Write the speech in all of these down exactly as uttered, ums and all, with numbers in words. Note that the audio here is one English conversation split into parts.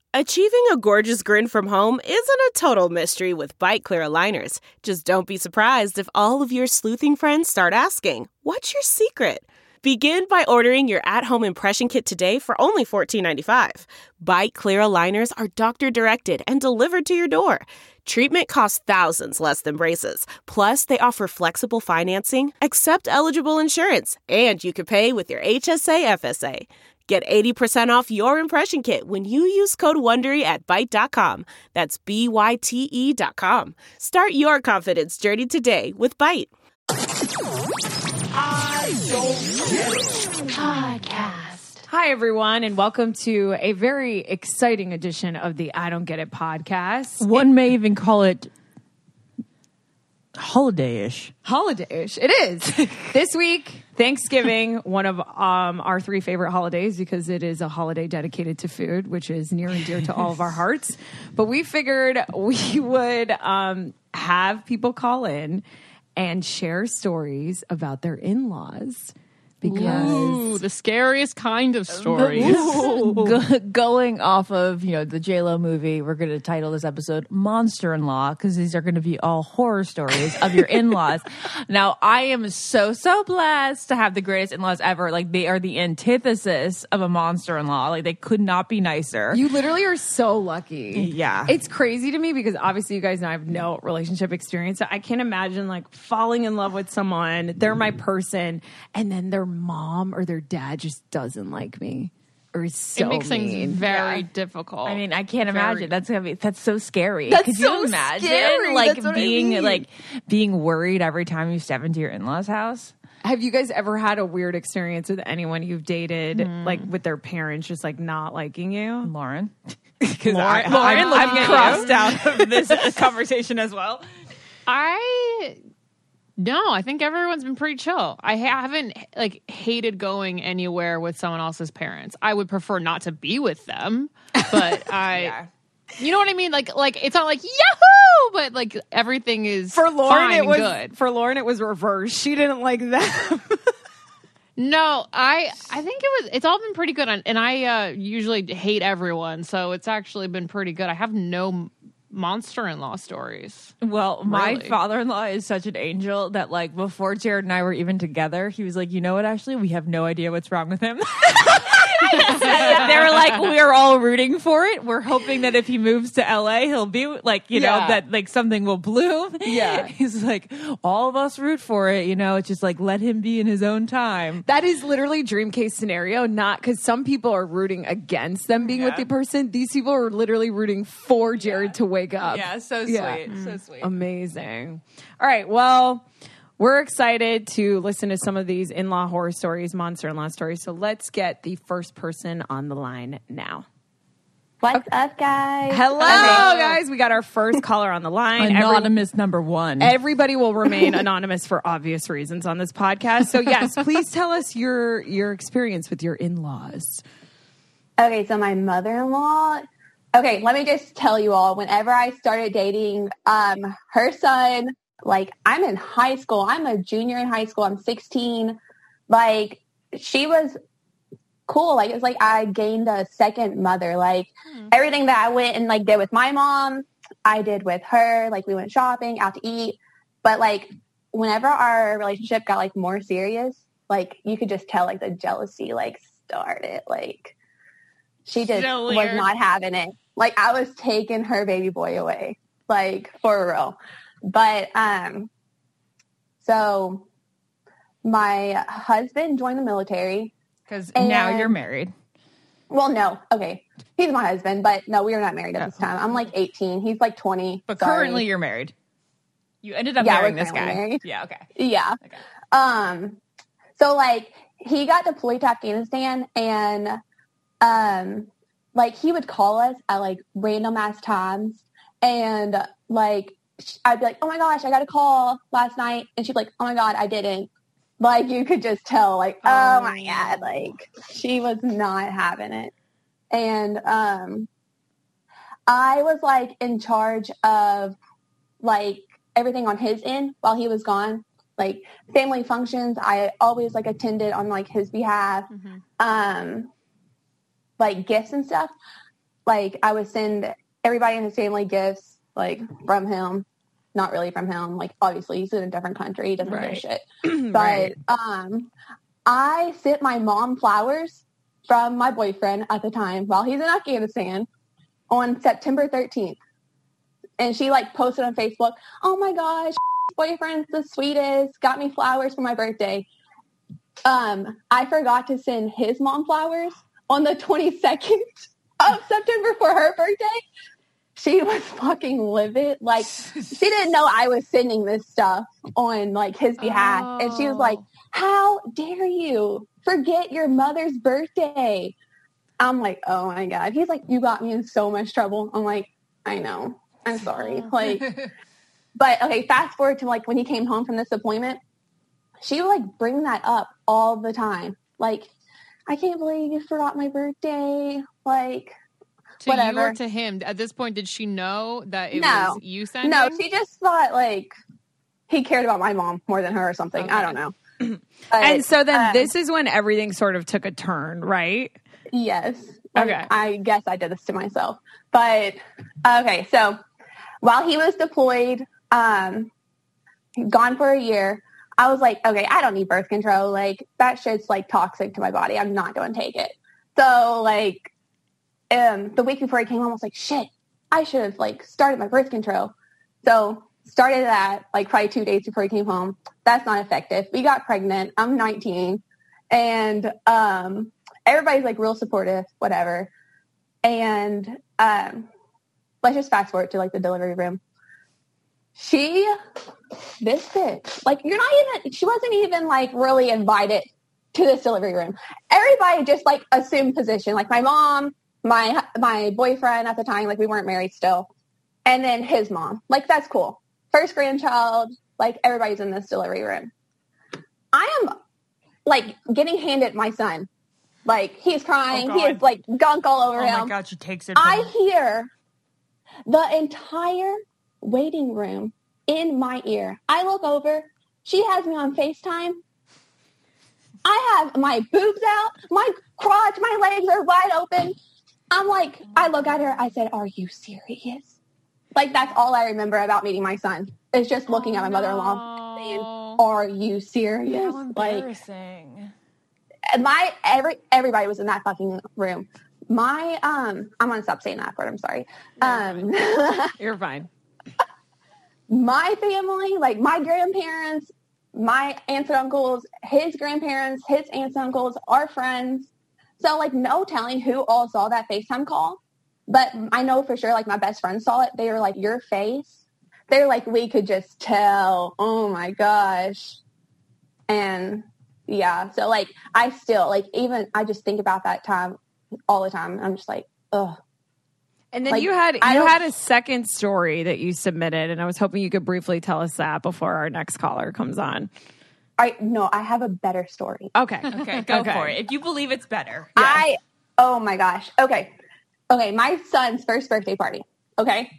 Achieving a gorgeous grin from home isn't a total mystery with Byte Clear aligners. Just don't be surprised if all of your sleuthing friends start asking, "What's your secret?" Begin by ordering your at-home impression kit today for only fourteen ninety-five. Byte Clear aligners are doctor-directed and delivered to your door. Treatment costs thousands less than braces. Plus, they offer flexible financing, accept eligible insurance, and you can pay with your H S A F S A. Get eighty percent off your impression kit when you use code WONDERY at byte dot com. That's B Y T E dot com. Start your confidence journey today with Byte. I don't get it. Podcast. Hi, everyone, and welcome to a very exciting edition of the I Don't Get It podcast. One may even call it holiday-ish. Holiday-ish. It is. This week, Thanksgiving, one of um, our three favorite holidays because it is a holiday dedicated to food, which is near and dear to all of our hearts. But we figured we would um, have people call in and share stories about their in-laws. Because Ooh, the scariest kind of stories. Go- going off of, you know, the J-Lo movie, we're going to title this episode Monster-in-Law, because these are going to be all horror stories of your in-laws. Now, I am so, so blessed to have the greatest in-laws ever. Like, they are the antithesis of a monster-in-law. Like, they could not be nicer. You literally are so lucky. Yeah. It's crazy to me because obviously you guys know I have no relationship experience. So I can't imagine like falling in love with someone. They're my person. And then their mom or their dad just doesn't like me. Or is so it makes mean. things very Yeah. difficult. I mean, I can't Very. imagine. That's gonna be that's so scary. That's Could so you imagine scary. like That's what I being mean. like being worried every time you step into your in-laws' house? Have you guys ever had a weird experience with anyone you've dated, like with their parents just like not liking you? Lauren. Because Lauren, Lauren, I'm, looking I'm at crossed out of this conversation as well. I no, I think everyone's been pretty chill. I ha- haven't like hated going anywhere with someone else's parents. I would prefer not to be with them, but I, Yeah. you know what I mean. Like, like it's not like Yahoo, but like everything is for Lauren, fine it and was good. for Lauren it was reversed. She didn't like them. No, I I think it was. It's all been pretty good, on, and I uh, usually hate everyone, so it's actually been pretty good. I have no monster-in-law stories. Well, my Really? father-in-law is such an angel that like before Jared and I were even together, he was like, you know what, Ashley, we have no idea what's wrong with him. They were like, we're all rooting for it. We're hoping that if he moves to L A, he'll be like, you know, Yeah. that like something will bloom. Yeah. He's like, all of us root for it. You know, it's just like, let him be in his own time. That is literally dream case scenario, not because some people are rooting against them being with Yeah. the person. These people are literally rooting for Jared to wake up. Yeah, so Yeah. sweet. So sweet. Amazing. All right. Well, we're excited to listen to some of these in-law horror stories, monster-in-law stories. So let's get the first person on the line now. What's up, guys? Hello, guys. We got our first caller on the line. Every- Anonymous number one. Everybody will remain anonymous for obvious reasons on this podcast. So yes, please tell us your your experience with your in-laws. Okay, so my mother-in-law. Okay, let me just tell you all. Whenever I started dating, um, her son, like I'm in high school. I'm a junior in high school. I'm sixteen. Like she was cool. Like it's like I gained a second mother. Like everything that I went and like did with my mom, I did with her. Like we went shopping, out to eat. But like whenever our relationship got like more serious, like you could just tell like the jealousy like started. Like she just So was weird. not having it. Like I was taking her baby boy away. Like for real. But um so my husband joined the military. Because now And- you're married. Well, no. Okay. He's my husband, but no, we were not married at this time. I'm like eighteen. He's like twenty. But Sorry. currently you're married. You ended up Yeah, marrying we're this guy. currently married. Yeah, okay. Yeah. Okay. Um, so like he got deployed to Afghanistan and, um, like he would call us at like random ass times and like, I'd be like, oh my gosh, I got a call last night. And she'd be like, oh my God, I didn't. Like you could just tell like, oh my God, like she was not having it. And, um, I was like in charge of like everything on his end while he was gone. Like family functions, I always like attended on like his behalf. Mhm. Um, like gifts and stuff. like I would send everybody in his family gifts, like from him. Not really from him. Like obviously he's in a different country. He doesn't Right. give a shit. But Right. um, I sent my mom flowers from my boyfriend at the time while he's in Afghanistan on September thirteenth. And she like posted on Facebook, oh my gosh, boyfriend's the sweetest, got me flowers for my birthday. Um, I forgot to send his mom flowers on the twenty-second of September for her birthday. She was fucking livid. Like, she didn't know I was sending this stuff on, like, his behalf. Oh. And she was like, how dare you forget your mother's birthday? I'm like, oh, my God. He's like, you got me in so much trouble. I'm like, I know. I'm sorry. Like, but, okay, fast forward to, like, when he came home from this deployment, she would, like, bring that up all the time. Like, I can't believe you forgot my birthday. Like... To Whatever. you or to him? At this point, did she know that it no. was you sending? No, she just thought, like, he cared about my mom more than her or something. Okay. I don't know. But, And so then um, this is when everything sort of took a turn, right? Yes. Like, Okay. I guess I did this to myself. But, okay, so while he was deployed, um, gone for a year, I was like, okay, I don't need birth control. Like, that shit's, like, toxic to my body. I'm not going to take it. So, like... Um, the week before I came home, I was like, shit, I should have, like, started my birth control. So started that, like, probably two days before he came home. That's not effective. We got pregnant. I'm nineteen. And um, everybody's, like, real supportive, whatever. And um, let's just fast forward to, like, the delivery room. She, this bitch, like, you're not even, she wasn't even, like, really invited to this delivery room. Everybody just, like, assumed position. Like, my mom... my my boyfriend at the time, like we weren't married still, and then his mom. Like, that's cool. First grandchild, like everybody's in this delivery room. I am like getting handed my son. Like, he's crying. Oh, he is like gunk all over Oh him. my God, she takes it. I from- hear the entire waiting room in my ear. I look over. She has me on FaceTime. I have my boobs out, my crotch, my legs are wide open. I'm like, I look at her, I said, are you serious? Like, that's all I remember about meeting my son. It's just looking Oh, at my mother-in-law no. saying, are you serious? How Like, embarrassing. my, every, everybody was in that fucking room. My, um, I'm going to stop saying that word, I'm sorry. Um, You're fine. my family, like my grandparents, my aunts and uncles, his grandparents, his aunts and uncles, our friends. So, like, no telling who all saw that FaceTime call. But I know for sure, like, my best friends saw it. They were like, your face? They're like, we could just tell. Oh, my gosh. And, yeah. So, like, I still, like, even, I just think about that time all the time. I'm just like, ugh. And then Like, you had I you don't- had a second story that you submitted, and I was hoping you could briefly tell us that before our next caller comes on. I no, I have a better story. Okay. Okay, go Okay. for it. If you believe it's better. I, oh my gosh. Okay. Okay. My son's first birthday party. Okay.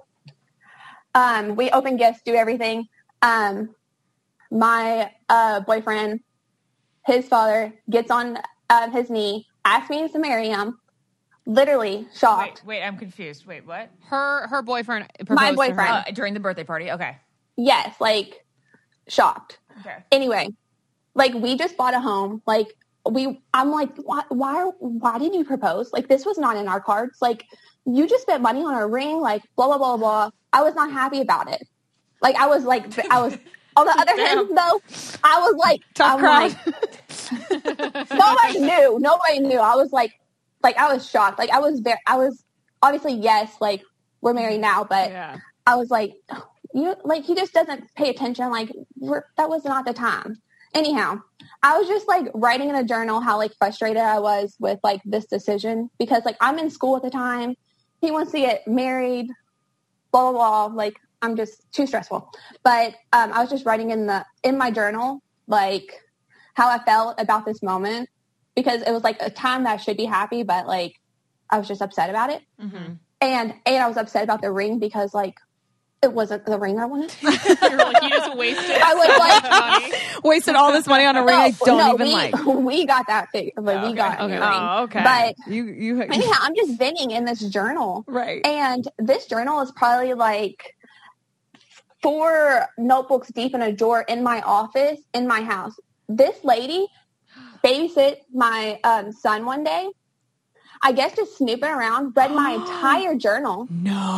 Um, we open gifts, do everything. Um, my, uh, boyfriend, his father gets on uh, his knee, asks me to marry him. Literally shocked. Wait, wait, I'm confused. Wait, what? Her her boyfriend proposed My to her. boyfriend. Uh, during the birthday party? Okay. Yes. Like, shocked. Okay. Anyway, like, we just bought a home. Like, we, I'm like, why, why, why did you propose? Like, this was not in our cards. Like, you just spent money on a ring, like, blah, blah, blah, blah. I was not happy about it. Like, I was like, I was, on the other hand, though, I was like, Tough I'm crowd. like, nobody knew. Nobody knew. I was like, like, I was shocked. Like, I was very, I was, obviously, yes, like, we're married now, but Yeah. I was like, you, like, he just doesn't pay attention. Like, we're, that was not the time. Anyhow, I was just, like, writing in a journal how, like, frustrated I was with, like, this decision. Because, like, I'm in school at the time. He wants to get married, blah, blah, blah. Like, I'm just too stressful. But um, I was just writing in the in my journal, like, how I felt about this moment. Because it was, like, a time that I should be happy, but, like, I was just upset about it. Mm-hmm. And, and I was upset about the ring because, like, it wasn't the ring I wanted. You're like, you just wasted I was so like- much money. Wasted all this money on a ring I don't no, even we, like. we got that thing. Like, we Okay. got Okay. a ring. Oh, okay. But you, you, anyhow, I'm just venting in this journal. right. And this journal is probably like four notebooks deep in a drawer in my office, in my house. This lady babysit my um, son one day. I guess just snooping around, read my entire journal.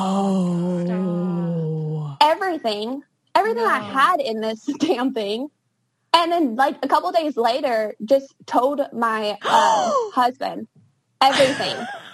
No. Everything. Everything I had in this damn thing. And then, like, a couple days later, just told my um, husband everything.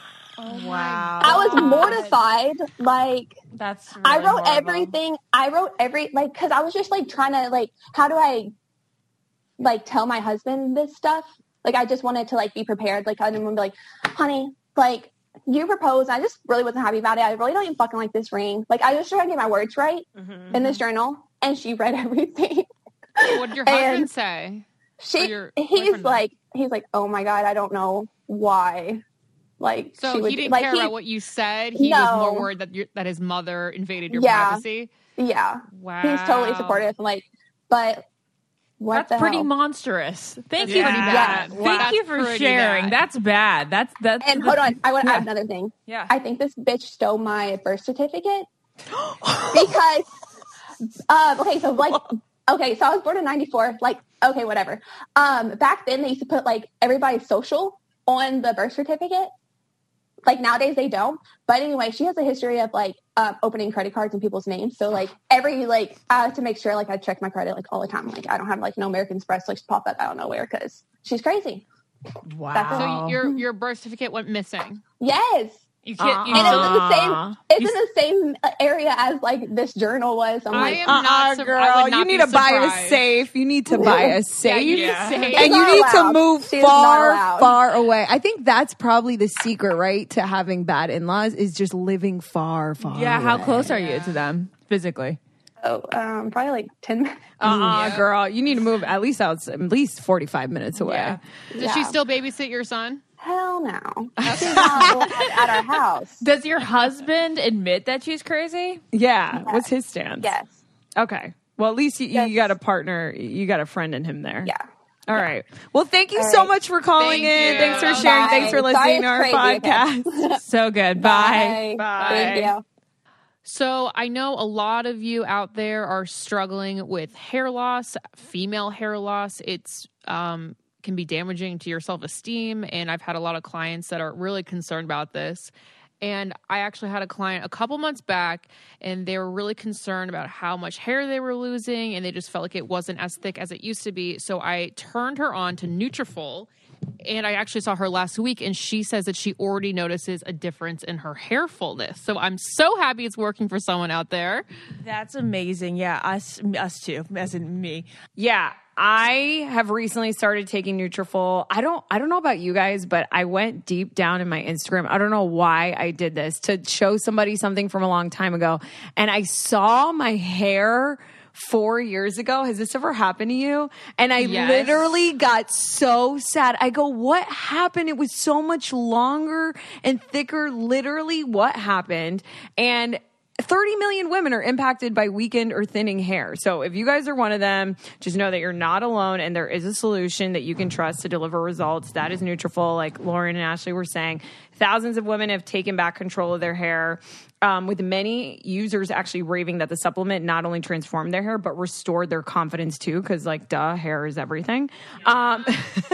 Wow. I was mortified. Like, That's really I wrote horrible. everything. I wrote every, like, because I was just, like, trying to, like, how do I, like, tell my husband this stuff? Like, I just wanted to, like, be prepared. Like, I didn't want to be like, honey, like, you proposed. I just really wasn't happy about it. I really don't even fucking like this ring. Like, I just tried to get my words right Mm-hmm. in this journal. And she read everything. What did your husband And- say? Or She, your he's boyfriend? like, he's like, oh my God, I don't know why. Like, So she would, he didn't like, care he, about what you said. He was No. more worried that your, that his mother invaded your Yeah. privacy. yeah, Wow, he's totally supportive. Like, but what That's the pretty hell? monstrous. Thank That's you. pretty bad. Thank Wow. you for That's pretty sharing. bad. That's bad. That's that's. And hold on, I want to Yeah. add another thing. Yeah. I think this bitch stole my birth certificate because, um, okay, so like, okay, so I was born in ninety-four. Like, okay, whatever. Um, back then they used to put like everybody's social on the birth certificate. Like nowadays they don't. But anyway, she has a history of like um, opening credit cards in people's names. So like every like I have to make sure like I check my credit like all the time. Like I don't have like no American Express like pop up out of nowhere because she's crazy. Wow. So your your birth certificate went missing. Yes. You can't. You And it's in don't- the same. It's in the same area as like this journal was. I'm I like, am Uh-uh, not. sur- girl. I would not you be need to buy a surprised. safe. You need to buy a safe. Yeah, you need Yeah. a safe. And you not need to allowed. move She is not far, allowed. far away. I think that's probably the secret, right? To having bad in-laws is just living far, far yeah. How away. close are you to them physically? oh, um, probably like ten minutes. Uh-uh, girl. You need to move at least out at least forty-five minutes away. Yeah. Does she Yeah. still babysit your son? Hell no. She's not allowed at our house. Does your husband admit that she's crazy? Yeah. What's his stance? Yes. Okay. Well, at least you, Yes. you got a partner. You got a friend in him there. Yeah. All right. Well, thank you All so right. much for calling Thank in. you. Thanks for Bye. sharing. Thanks for Sorry, listening to our it's crazy again. podcast. So good. Bye. Bye. Thank you. So I know a lot of you out there are struggling with hair loss, female hair loss. It's um, can be damaging to your self-esteem, and I've had a lot of clients that are really concerned about this. And I actually had a client a couple months back, and they were really concerned about how much hair they were losing, and they just felt like it wasn't as thick as it used to be. So I turned her on to Nutrafol, and I actually saw her last week, and she says that she already notices a difference in her hair fullness. So I'm so happy it's working for someone out there. That's amazing. Yeah, us, us too, as in me. Yeah, I have recently started taking Nutrafol. I don't I don't know about you guys, but I went deep down in my Instagram. I don't know why I did this, to show somebody something from a long time ago. And I saw my hair four years ago. Has this ever happened to you? And I Yes. literally got so sad. I go, what happened? It was so much longer and thicker. Literally, what happened? And thirty million women are impacted by weakened or thinning hair. So if you guys are one of them, just know that you're not alone, and there is a solution that you can trust to deliver results. That is Nutrafol, like Lauren and Ashley were saying. Thousands of women have taken back control of their hair, um, with many users actually raving that the supplement not only transformed their hair, but restored their confidence too, because, like, duh, hair is everything. Um,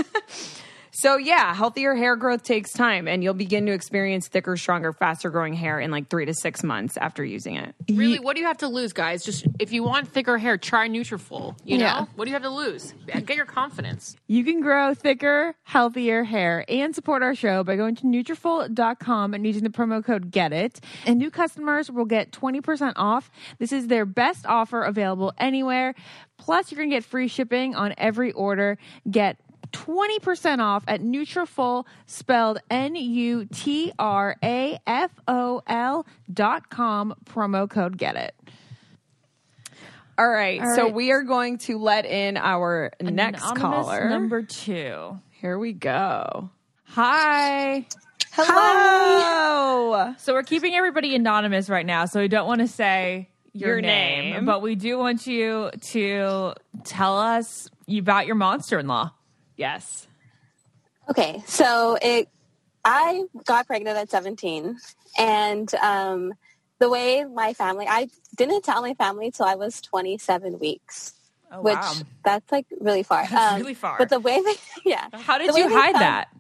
So yeah, healthier hair growth takes time, and you'll begin to experience thicker, stronger, faster growing hair in like three to six months after using it. Really, what do you have to lose, guys? Just if you want thicker hair, try Nutrafol. You know, Yeah. what do you have to lose? Get your confidence. You can grow thicker, healthier hair and support our show by going to Nutrafol dot com and using the promo code GETIT. And new customers will get twenty percent off. This is their best offer available anywhere. Plus, you're going to get free shipping on every order. Get twenty percent off at Nutrafol, spelled N U T R A F O L dot com, promo code GETIT. All right, All so right. we are going to let in our next Anonymous caller. number two. Here we go. Hi. Hello. So we're keeping everybody anonymous right now, so we don't want to say, your, Your name, name. but we do want you to tell us about your monster-in-law. Yes. Okay, so it, I got pregnant at seventeen, and um, the way my family, I didn't tell my family till I was twenty-seven weeks, Oh, which wow. that's like really far. That's um, really far. But the way they, yeah. How did the way you they hide found- that?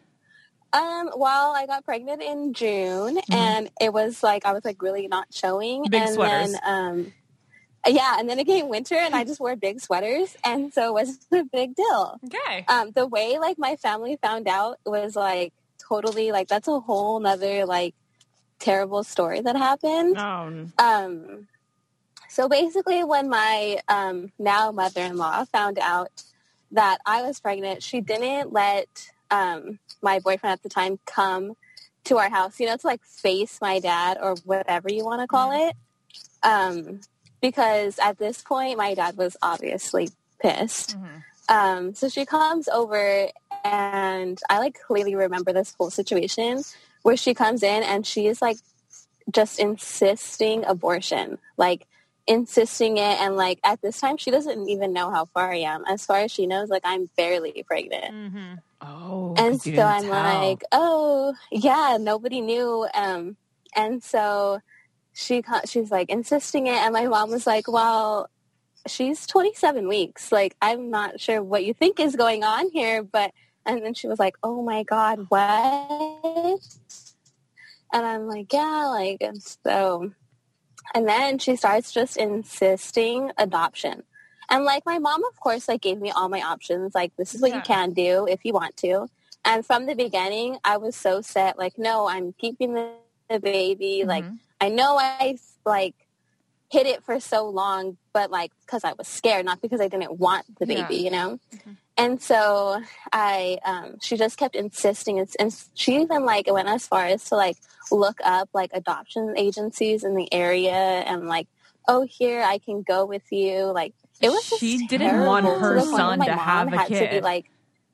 Um, well, I got pregnant in June, and it was like I was like really not showing. Big and sweaters. Then, um, yeah, and then it came winter, and I just wore big sweaters, and so it wasn't a big deal. Okay. Um, the way like my family found out was like totally like that's a whole nother like terrible story that happened. Um, Um, so basically, when my um, now mother-in-law found out that I was pregnant, she didn't let um, my boyfriend at the time come to our house, you know, to like face my dad or whatever you want to call it. Um, because at this point, my dad was obviously pissed. Um, so she comes over, and I like clearly remember this whole situation where she comes in and she is like just insisting abortion, like insisting it. And like at this time, she doesn't even know how far I am. As far as she knows, like I'm barely pregnant. oh, And 'cause you so didn't I'm tell. like, oh yeah, nobody knew. Um, and so she co- she's like insisting it, and my mom was like, well, she's twenty-seven weeks. Like, I'm not sure what you think is going on here, but, and then she was like, oh my God, what? And I'm like, yeah, like, and so, and then she starts just insisting adoption. And like, my mom, of course, like gave me all my options. Like, this is what Yeah. you can do if you want to. And from the beginning, I was so set, like, no, I'm keeping the, the baby. Like, I know I like hid it for so long, but like because I was scared, not because I didn't want the baby, Yeah. you know. And so I, um, she just kept insisting, and, and she even like went as far as to like look up like adoption agencies in the area, and like, oh, here I can go with you. Like, it was just She didn't want terrible, her to the point where son my to mom have a had to be kid. like,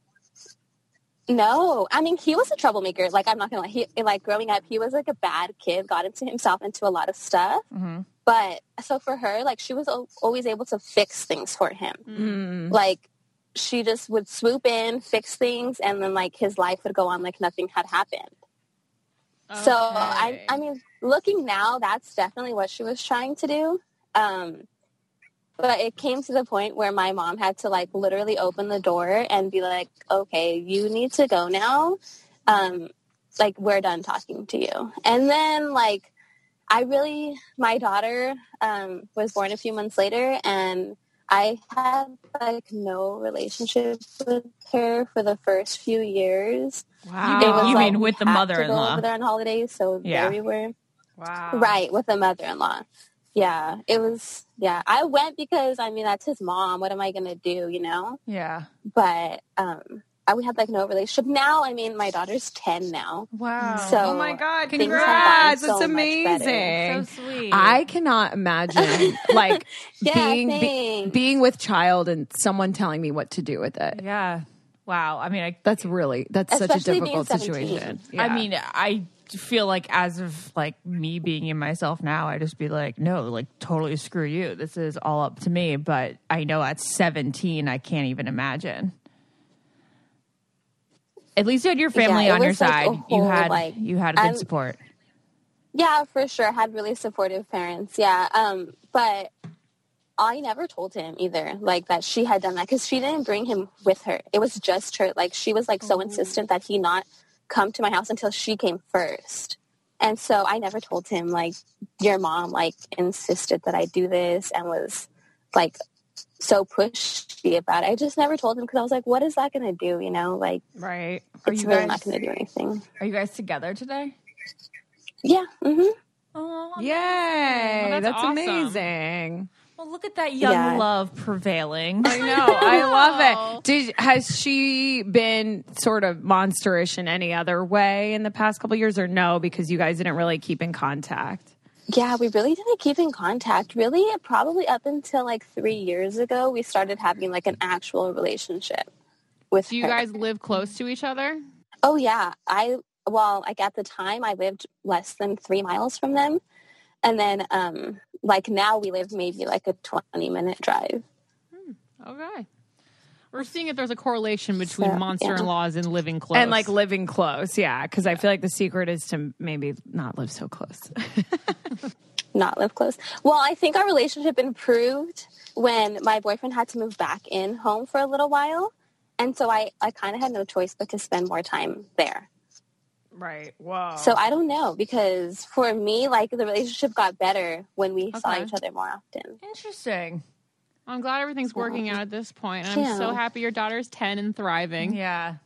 no, I mean, he was a troublemaker. Like, I'm not gonna lie. He, like, growing up, he was like a bad kid, got into himself into a lot of stuff. But so for her, like, she was al- always able to fix things for him. Mm. Like, she just would swoop in, fix things, and then like his life would go on like nothing had happened. So I, I mean, looking now, that's definitely what she was trying to do. Um, But it came to the point where my mom had to like literally open the door and be like, okay, you need to go now. Um, like, we're done talking to you. And then like, I really, my daughter um, was born a few months later, and I had like no relationship with her for the first few years. You It mean, was you like mean we with the had to go mother-in-law? over there on holidays, so Yeah. there we were. Wow. Right, with the mother-in-law. Yeah, it was, yeah. I went because, I mean, that's his mom. What am I going to do, you know? Yeah. But um, I, we had, like, no relationship. Now, I mean, my daughter's ten now. Wow. So Oh my God! things have Congrats! gotten so That's much better. amazing. So sweet. I cannot imagine like Yeah, being be- thanks. being with child and someone telling me what to do with it. Yeah. Wow. I mean, I, That's really that's such a Especially being difficult seventeen. situation. I Yeah. mean, I feel like as of like me being in myself now, I just be like, no, like totally screw you. This is all up to me. But I know at seventeen, I can't even imagine. At least you had your family Yeah, it on your was, like, side. a you whole, had like, you had a good I'm- support. Yeah, for sure. Had really supportive parents. Yeah. Um, but I never told him either, like, that she had done that, because she didn't bring him with her. It was just her. Like, she was, like, so insistent that he not come to my house until she came first. And so I never told him, like, your mom, like, insisted that I do this and was, like, so pushy about it. I just never told him because I was like, what is that going to do, you know? Like, right. Are it's you really guys not going to do anything. Are you guys together today? Yeah. Mm-hmm. Oh, Yay! Well, that's that's awesome. amazing. well, look at that young Yeah. love prevailing. I know. I love it. Did has she been sort of monsterish in any other way in the past couple of years, or no? Because you guys didn't really keep in contact. Yeah, we really didn't keep in contact. Really, probably up until like three years ago, we started having like an actual relationship with Do you her. guys live close to each other? Oh yeah, I well, like at the time, I lived less than three miles from them, and then um, like now we live maybe like a twenty minute drive. Okay. We're seeing if there's a correlation between So, monster-in-laws and living close. And like living close, yeah, because I feel like the secret is to maybe not live so close. Not live close. Well, I think our relationship improved when my boyfriend had to move back in home for a little while. And so I, I kind of had no choice but to spend more time there. Right. Whoa. So I don't know, because for me, like, the relationship got better when we saw Okay. each other more often. Interesting. I'm glad everything's working out at this point. And I'm Yeah. so happy your daughter's ten and thriving. Yeah.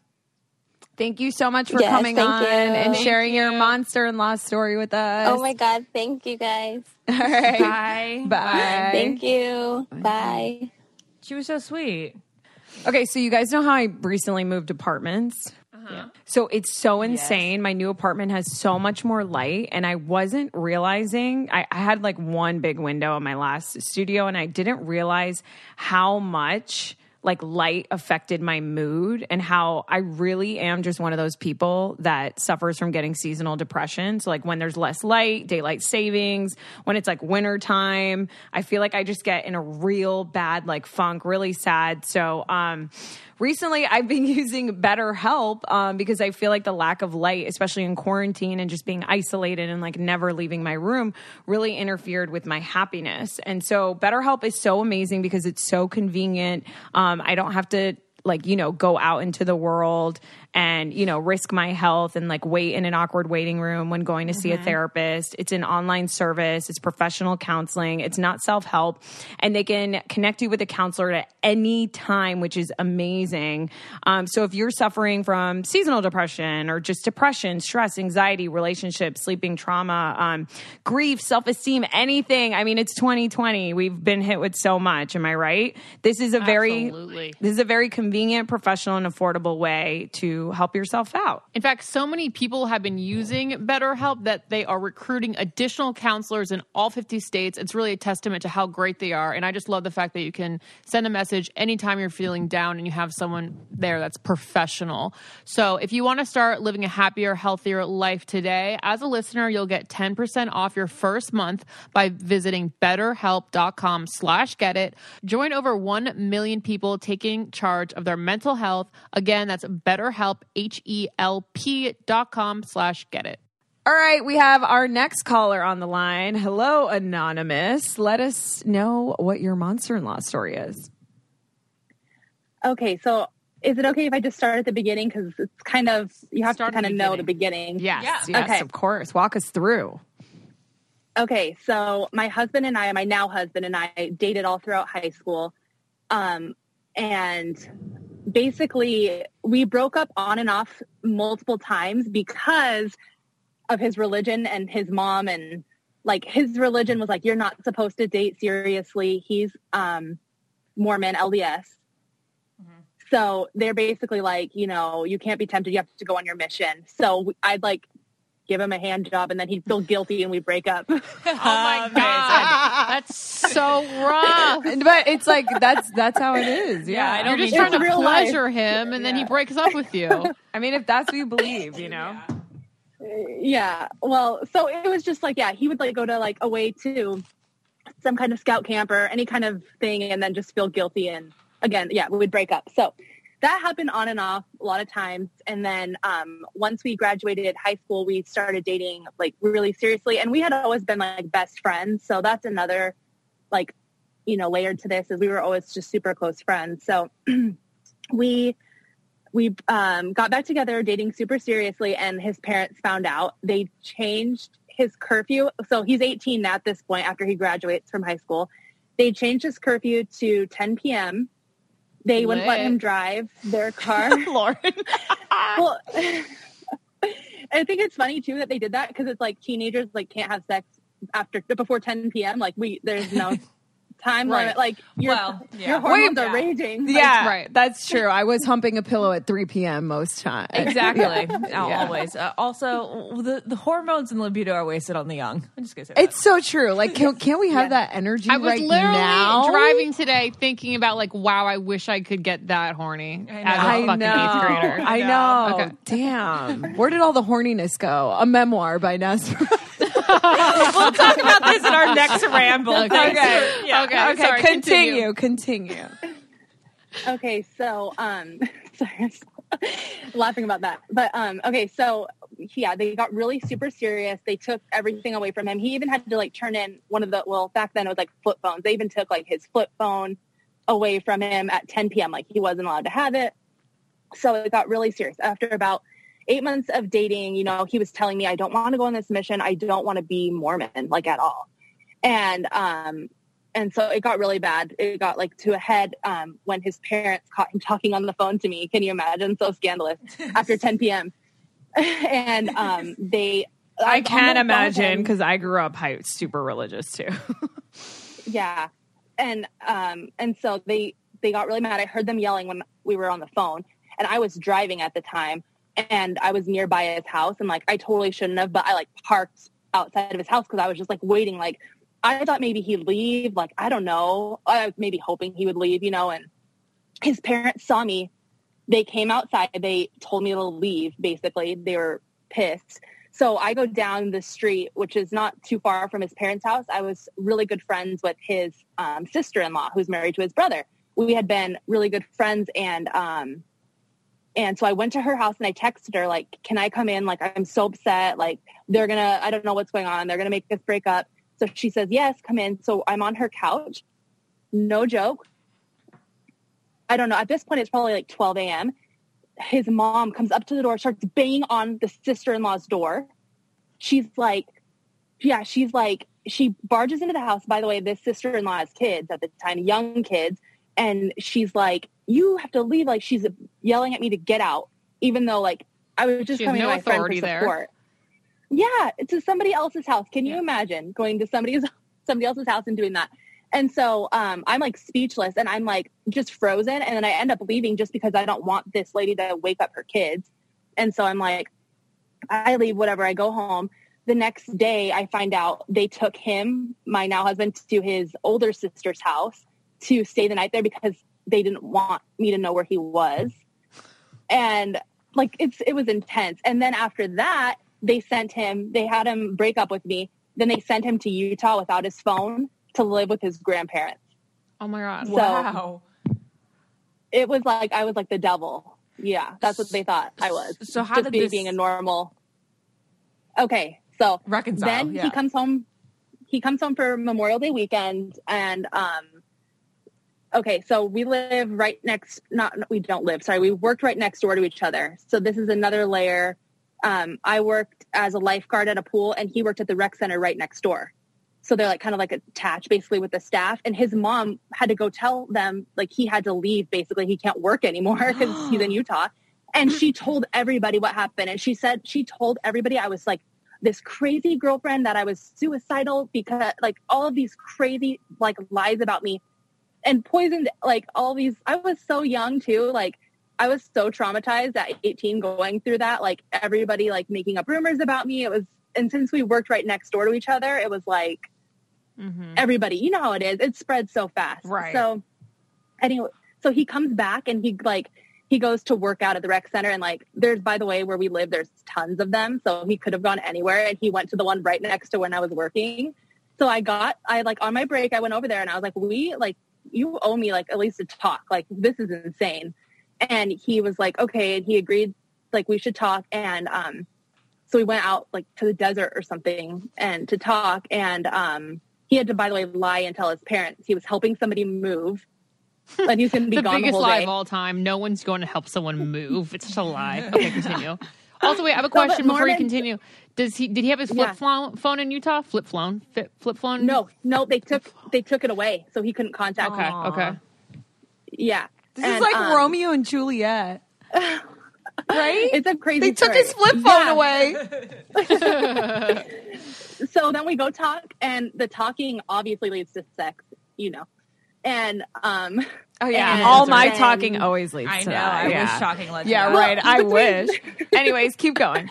Thank you so much for Yes, coming thank on you. and Thank sharing your you. monster-in-law story with us. Oh my God. Thank you guys. All right. Bye. Bye. Thank you. Bye. She was so sweet. Okay, so you guys know how I recently moved apartments? Uh-huh. So it's so insane. My new apartment has so much more light, and I wasn't realizing. I, I had like one big window in my last studio, and I didn't realize how much like light affected my mood, and how I really am just one of those people that suffers from getting seasonal depression. So like when there's less light, daylight savings, when it's like winter time, I feel like I just get in a real bad like funk, really sad. So um recently I've been using BetterHelp um, because I feel like the lack of light, especially in quarantine and just being isolated and like never leaving my room, really interfered with my happiness. And so BetterHelp is so amazing because it's so convenient. Um, I don't have to like, you know, go out into the world and, you know, risk my health and like wait in an awkward waiting room when going to see a therapist. It's an online service. It's professional counseling. It's not self-help. And they can connect you with a counselor at any time, which is amazing. Um, so if you're suffering from seasonal depression or just depression, stress, anxiety, relationships, sleeping trauma, um, grief, self-esteem, anything. I mean, it's twenty twenty. We've been hit with so much. Am I right? This is a very, Absolutely. this is a very convenient, professional, and affordable way to help yourself out. In fact, so many people have been using BetterHelp that they are recruiting additional counselors in all fifty states. It's really a testament to how great they are. And I just love the fact that you can send a message anytime you're feeling down and you have someone there that's professional. So if you want to start living a happier, healthier life today, as a listener, you'll get ten percent off your first month by visiting betterhelp.com slash get it. Join over one million people taking charge of their mental health. Again, that's BetterHelp, H-E-L-P dot com slash get it. All right, we have our next caller on the line. Hello, Anonymous. Let us know what your monster-in-law story is. Okay, so is it okay if I just start at the beginning? Because it's kind of, you have Start to at kind the of know beginning. the beginning. Yes, Yeah. yes, Okay. of course. Walk us through. Okay, so my husband and I, my now husband and I dated all throughout high school. Um, and basically we broke up on and off multiple times because of his religion and his mom. And like his religion was like, you're not supposed to date seriously. He's um, Mormon, L D S. Mm-hmm. So they're basically like, you know, you can't be tempted. You have to go on your mission. So I'd like give him a hand job and then he'd feel guilty and we break up. Oh my God. That's so rough. But it's like, that's that's how it is. Yeah, I You're don't just mean trying to- to It's real life. pleasure him and then he breaks up with you. I mean, if that's what you believe, you know. Yeah. Well, so it was just like, yeah, he would like go to like away to some kind of scout camp or any kind of thing and then just feel guilty. And again, yeah, we would break up. So that happened on and off a lot of times. And then um, once we graduated high school, we started dating like really seriously. And we had always been like best friends. So that's another like, you know, layer to this is we were always just super close friends. So we we um, got back together dating super seriously and his parents found out. They changed his curfew. So he's eighteen now at this point after he graduates from high school. They changed his curfew to ten p.m. They wouldn't let Lit. him drive their car. Lauren. Well, I think it's funny too that they did that because it's like teenagers like can't have sex after before ten p.m. Like we, there's no time Right. limit. Like your, Well, yeah. your hormones Wait, are raging. Like, Yeah, Right. that's true. I was humping a pillow at three p.m. most times. Exactly. Oh, Yeah. Always. Uh, also, the, the hormones and libido are wasted on the young. I'm just going to say that. It's so true. Like, can, can't we have that energy I was right literally now? driving today thinking about like, wow, I wish I could get that horny I as know. a I fucking know. eighth grader. I know. Okay. Damn. Where did all the horniness go? A memoir by Nasra. We'll talk about this in our next ramble. Okay. Okay. Yeah. Okay. Okay. Sorry, continue. Continue. Okay, so um, sorry, I'm laughing about that. But um, okay, so yeah, they got really super serious. They took everything away from him. He even had to like turn in one of the well, back then it was like flip phones. They even took like his flip phone away from him at ten p.m. Like he wasn't allowed to have it. So it got really serious. After about eight months of dating, you know, he was telling me, I don't want to go on this mission. I don't want to be Mormon, like at all. And, um, and so it got really bad. It got like to a head, um, when his parents caught him talking on the phone to me. Can you imagine? So scandalous after ten p.m. and, um, they, I can imagine because I grew up high, super religious too. Yeah. And, um, and so they, they got really mad. I heard them yelling when we were on the phone, and I was driving at the time, and I was nearby his house, and like, I totally shouldn't have, but I like parked outside of his house because I was just like waiting. Like, I thought maybe he'd leave. Like, I don't know. I was maybe hoping he would leave, you know, and his parents saw me. They came outside. They told me to leave, basically. They were pissed. So I go down the street, which is not too far from his parents' house. I was really good friends with his um, sister-in-law, who's married to his brother. We had been really good friends, and um, and so I went to her house, and I texted her, like, can I come in? Like, I'm so upset. Like, they're going to, I don't know what's going on. They're going to make us break up. So she says, yes, come in. So I'm on her couch. No joke. I don't know. At this point, it's probably like twelve a.m. His mom comes up to the door, starts banging on the sister-in-law's door. She's like, yeah, she's like, she barges into the house. By the way, this sister-in-law has kids at the time, young kids. And she's like, you have to leave. Like, she's yelling at me to get out, even though, like, I was just She has coming no to my friend for authority there. support. Yeah, it's to somebody else's house. Can you imagine going to somebody's somebody else's house and doing that? And so um, I'm like speechless, and I'm like just frozen. And then I end up leaving just because I don't want this lady to wake up her kids. And so I'm like, I leave, whatever. I go home. The next day, I find out they took him, my now husband, to his older sister's house to stay the night there because they didn't want me to know where he was. And like, it's, it was intense. And then after that, they sent him, they had him break up with me. Then they sent him to Utah without his phone to live with his grandparents. Oh my God. So Wow. it was like, I was like the devil. Yeah. That's what they thought I was. So how Just did be, this- being a normal. Okay. So Reconcile, then yeah. he comes home, he comes home for Memorial Day weekend. And, um, okay, so we live right next, not, we don't live, sorry. We worked right next door to each other. So this is another layer. Um, I worked as a lifeguard at a pool, and he worked at the rec center right next door. So they're like kind of like attached basically with the staff. And his mom had to go tell them, like, he had to leave. Basically, he can't work anymore because he's in Utah. And she told everybody what happened. And she said, she told everybody I was like this crazy girlfriend, that I was suicidal, because like all of these crazy like lies about me, and poisoned like all these. I was so young too. Like, I was so traumatized at eighteen going through that, like everybody like making up rumors about me. It was, and since we worked right next door to each other, it was like Mm-hmm. everybody, you know how it is. It spreads so fast. Right. So anyway, so he comes back, and he like, he goes to work out at the rec center, and like, there's, by the way, where we live, there's tons of them. So he could have gone anywhere, and he went to the one right next to when I was working. So I got, I like on my break, I went over there, and I was like, we like, you owe me like at least a talk. Like, this is insane. And he was like, okay. And he agreed, like, we should talk. And, um, so we went out like to the desert or something and to talk. And, um, he had to, by the way, lie and tell his parents he was helping somebody move. Like, he was going to be The gone the biggest whole lie day. of all time. No one's going to help someone move. It's just a lie. Okay, continue. Also, wait, I have a but question before you Mormon- continue. Does he? Did he have his flip Yeah. phone, phone in Utah? Flip phone? Flip, flip phone? No, no, they took, they took it away. So he couldn't contact Okay, me. okay. Yeah. This And, is like um, Romeo and Juliet. Right? It's a crazy They took story. his flip phone Yeah. away. So then we go talk, and the talking obviously leads to sex, you know. And um Oh yeah, And all my then- talking always leads I to know. that. I yeah. wish talking led to Yeah, that. right. I between- wish. Anyways, keep going.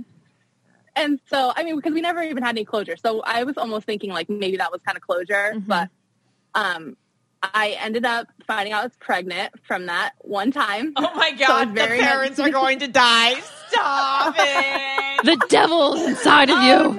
and so I mean, because we never even had any closure. So I was almost thinking like maybe that was kind of closure, Mm-hmm. but um I ended up finding out I was pregnant from that one time. Oh my God, the the very parents next- are going to die. Stop it. The devil's inside of you.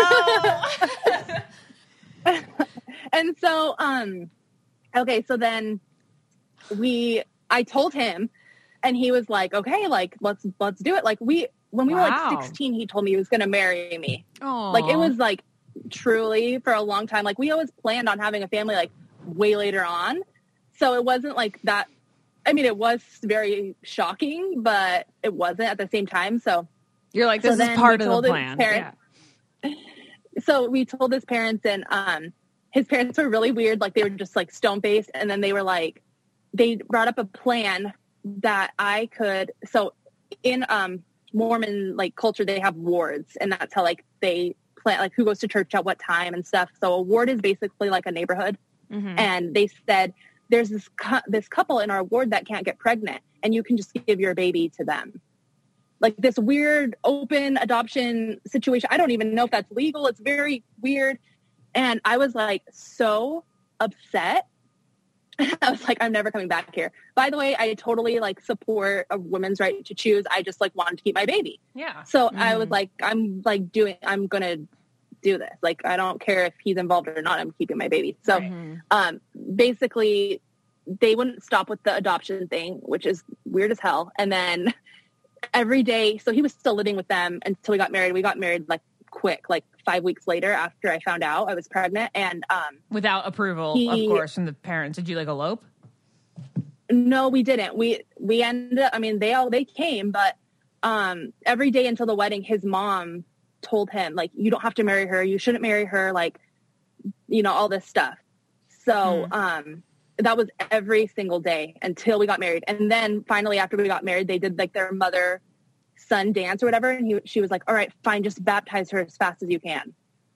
No. And so, um, okay, so then we, I told him, and he was like, okay, like, let's, let's do it. Like we, when we Wow. were like sixteen, he told me he was going to marry me. Aww. Like it was like truly for a long time. Like we always planned on having a family like way later on. So it wasn't like that. I mean, it was very shocking, but it wasn't at the same time. So You're like, So this is then part we of told the his plan. parents- Yeah. so we told his parents, and um his parents were really weird. Like they were just like stone faced, and then they were like, they brought up a plan that I could, so in um Mormon like culture, they have wards, and that's how like they plan like who goes to church at what time and stuff. So a ward is basically like a neighborhood. Mhm. And they said there's this cu- this couple in our ward that can't get pregnant, and you can just give your baby to them. Like this weird open adoption situation. I don't even know if that's legal. It's very weird. And I was like so upset. I was like, I'm never coming back here. By the way, I totally like support a woman's right to choose. I just like wanted to keep my baby. Yeah. So I was like, I'm like doing, I'm going to do this. Like, I don't care if he's involved or not. I'm keeping my baby. So um, basically they wouldn't stop with the adoption thing, which is weird as hell. And then every day, so he was still living with them until we got married. We got married like quick, like five weeks later after I found out I was pregnant. And um, Without approval, He- of course, from the parents. Did you like elope? no, we didn't. We, we ended up, I mean, they all, they came, but um, every day until the wedding, his mom told him like, you don't have to marry her. You shouldn't marry her. Like, you know, all this stuff. So um, that was every single day until we got married. And then finally, after we got married, they did like their mother son dance or whatever. And he, she was like, all right, fine, just baptize her as fast as you can.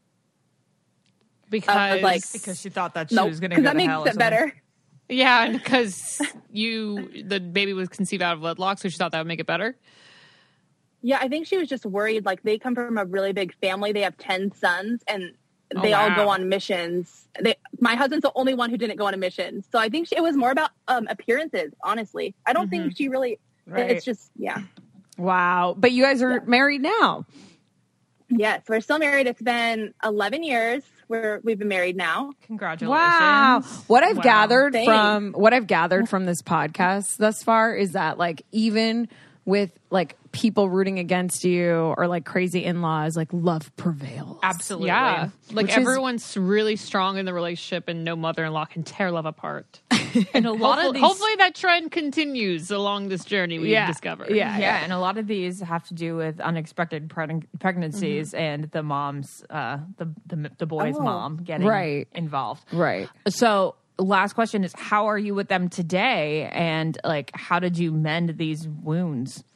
because like- Because she thought that she No, was going to go because to that makes hell or it something. better. yeah, because you the baby was conceived out of wedlock, so she thought that would make it better. Yeah, I think she was just worried. Like they come from a really big family. They have ten sons, and Oh, they all go wow. on missions. They, my husband's the only one who didn't go on a mission. So I think she, it was more about um, appearances, honestly. I don't think she really, Right. it's just, yeah. Wow. But you guys are married now. Yes, we're still married. It's been eleven years. We're, we've been married now. Congratulations. Wow. What I've Wow. gathered Thanks. from what I've gathered from this podcast thus far is that like even with like people rooting against you or like crazy in-laws, like love prevails. Absolutely. Yeah, like Which is- everyone's really strong in the relationship, and no mother-in-law can tear love apart. And a lot Hopefully, of these, hopefully that trend continues along this journey we've Yeah. discovered. Yeah. yeah, and a lot of these have to do with unexpected preg- pregnancies Mm-hmm. and the mom's, uh, the, the the boy's Oh. mom getting Right. involved. Right. So, last question is, how are you with them today? And like, how did you mend these wounds?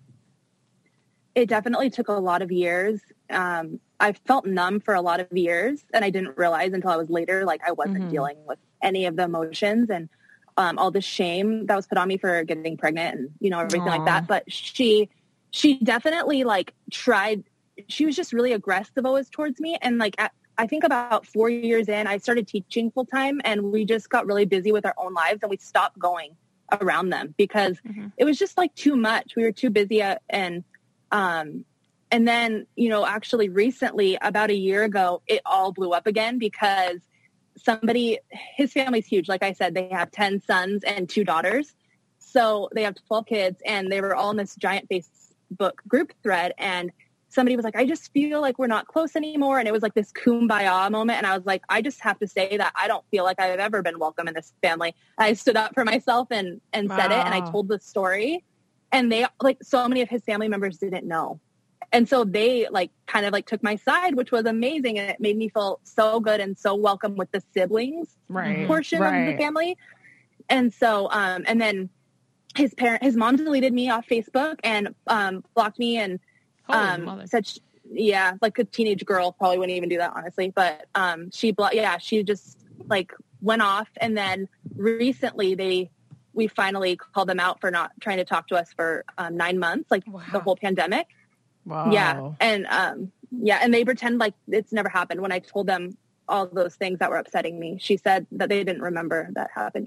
It definitely took a lot of years. Um, I felt numb for a lot of years, and I didn't realize until I was later, like I wasn't dealing with any of the emotions and um, all the shame that was put on me for getting pregnant and, you know, everything like that. But she, she definitely like tried, she was just really aggressive always towards me. And like, at, I think about four years in, I started teaching full time, and we just got really busy with our own lives, and we stopped going around them because it was just like too much. We were too busy at, and, um, and then, you know, actually recently, about a year ago, it all blew up again because somebody, his family's huge. Like I said, they have ten sons and two daughters. So they have twelve kids, and they were all in this giant Facebook group thread. And somebody was like, I just feel like we're not close anymore. And it was like this kumbaya moment. And I was like, I just have to say that I don't feel like I've ever been welcome in this family. I stood up for myself and, and said it. And I Wow. told the story. And they, like, so many of his family members didn't know. And so they like kind of like took my side, which was amazing. And it made me feel so good and so welcome with the siblings Right. portion right. of the family. And so, um, and then his parent, his mom deleted me off Facebook and um, blocked me and Holy um, mother. said, she, yeah, like a teenage girl probably wouldn't even do that, honestly. But um, she, blo- yeah, she just like went off. And then recently they, we finally called them out for not trying to talk to us for um, nine months, like the whole pandemic. Wow. Yeah. And, um, yeah. And they pretend like it's never happened. When I told them all those things that were upsetting me, she said that they didn't remember that happening.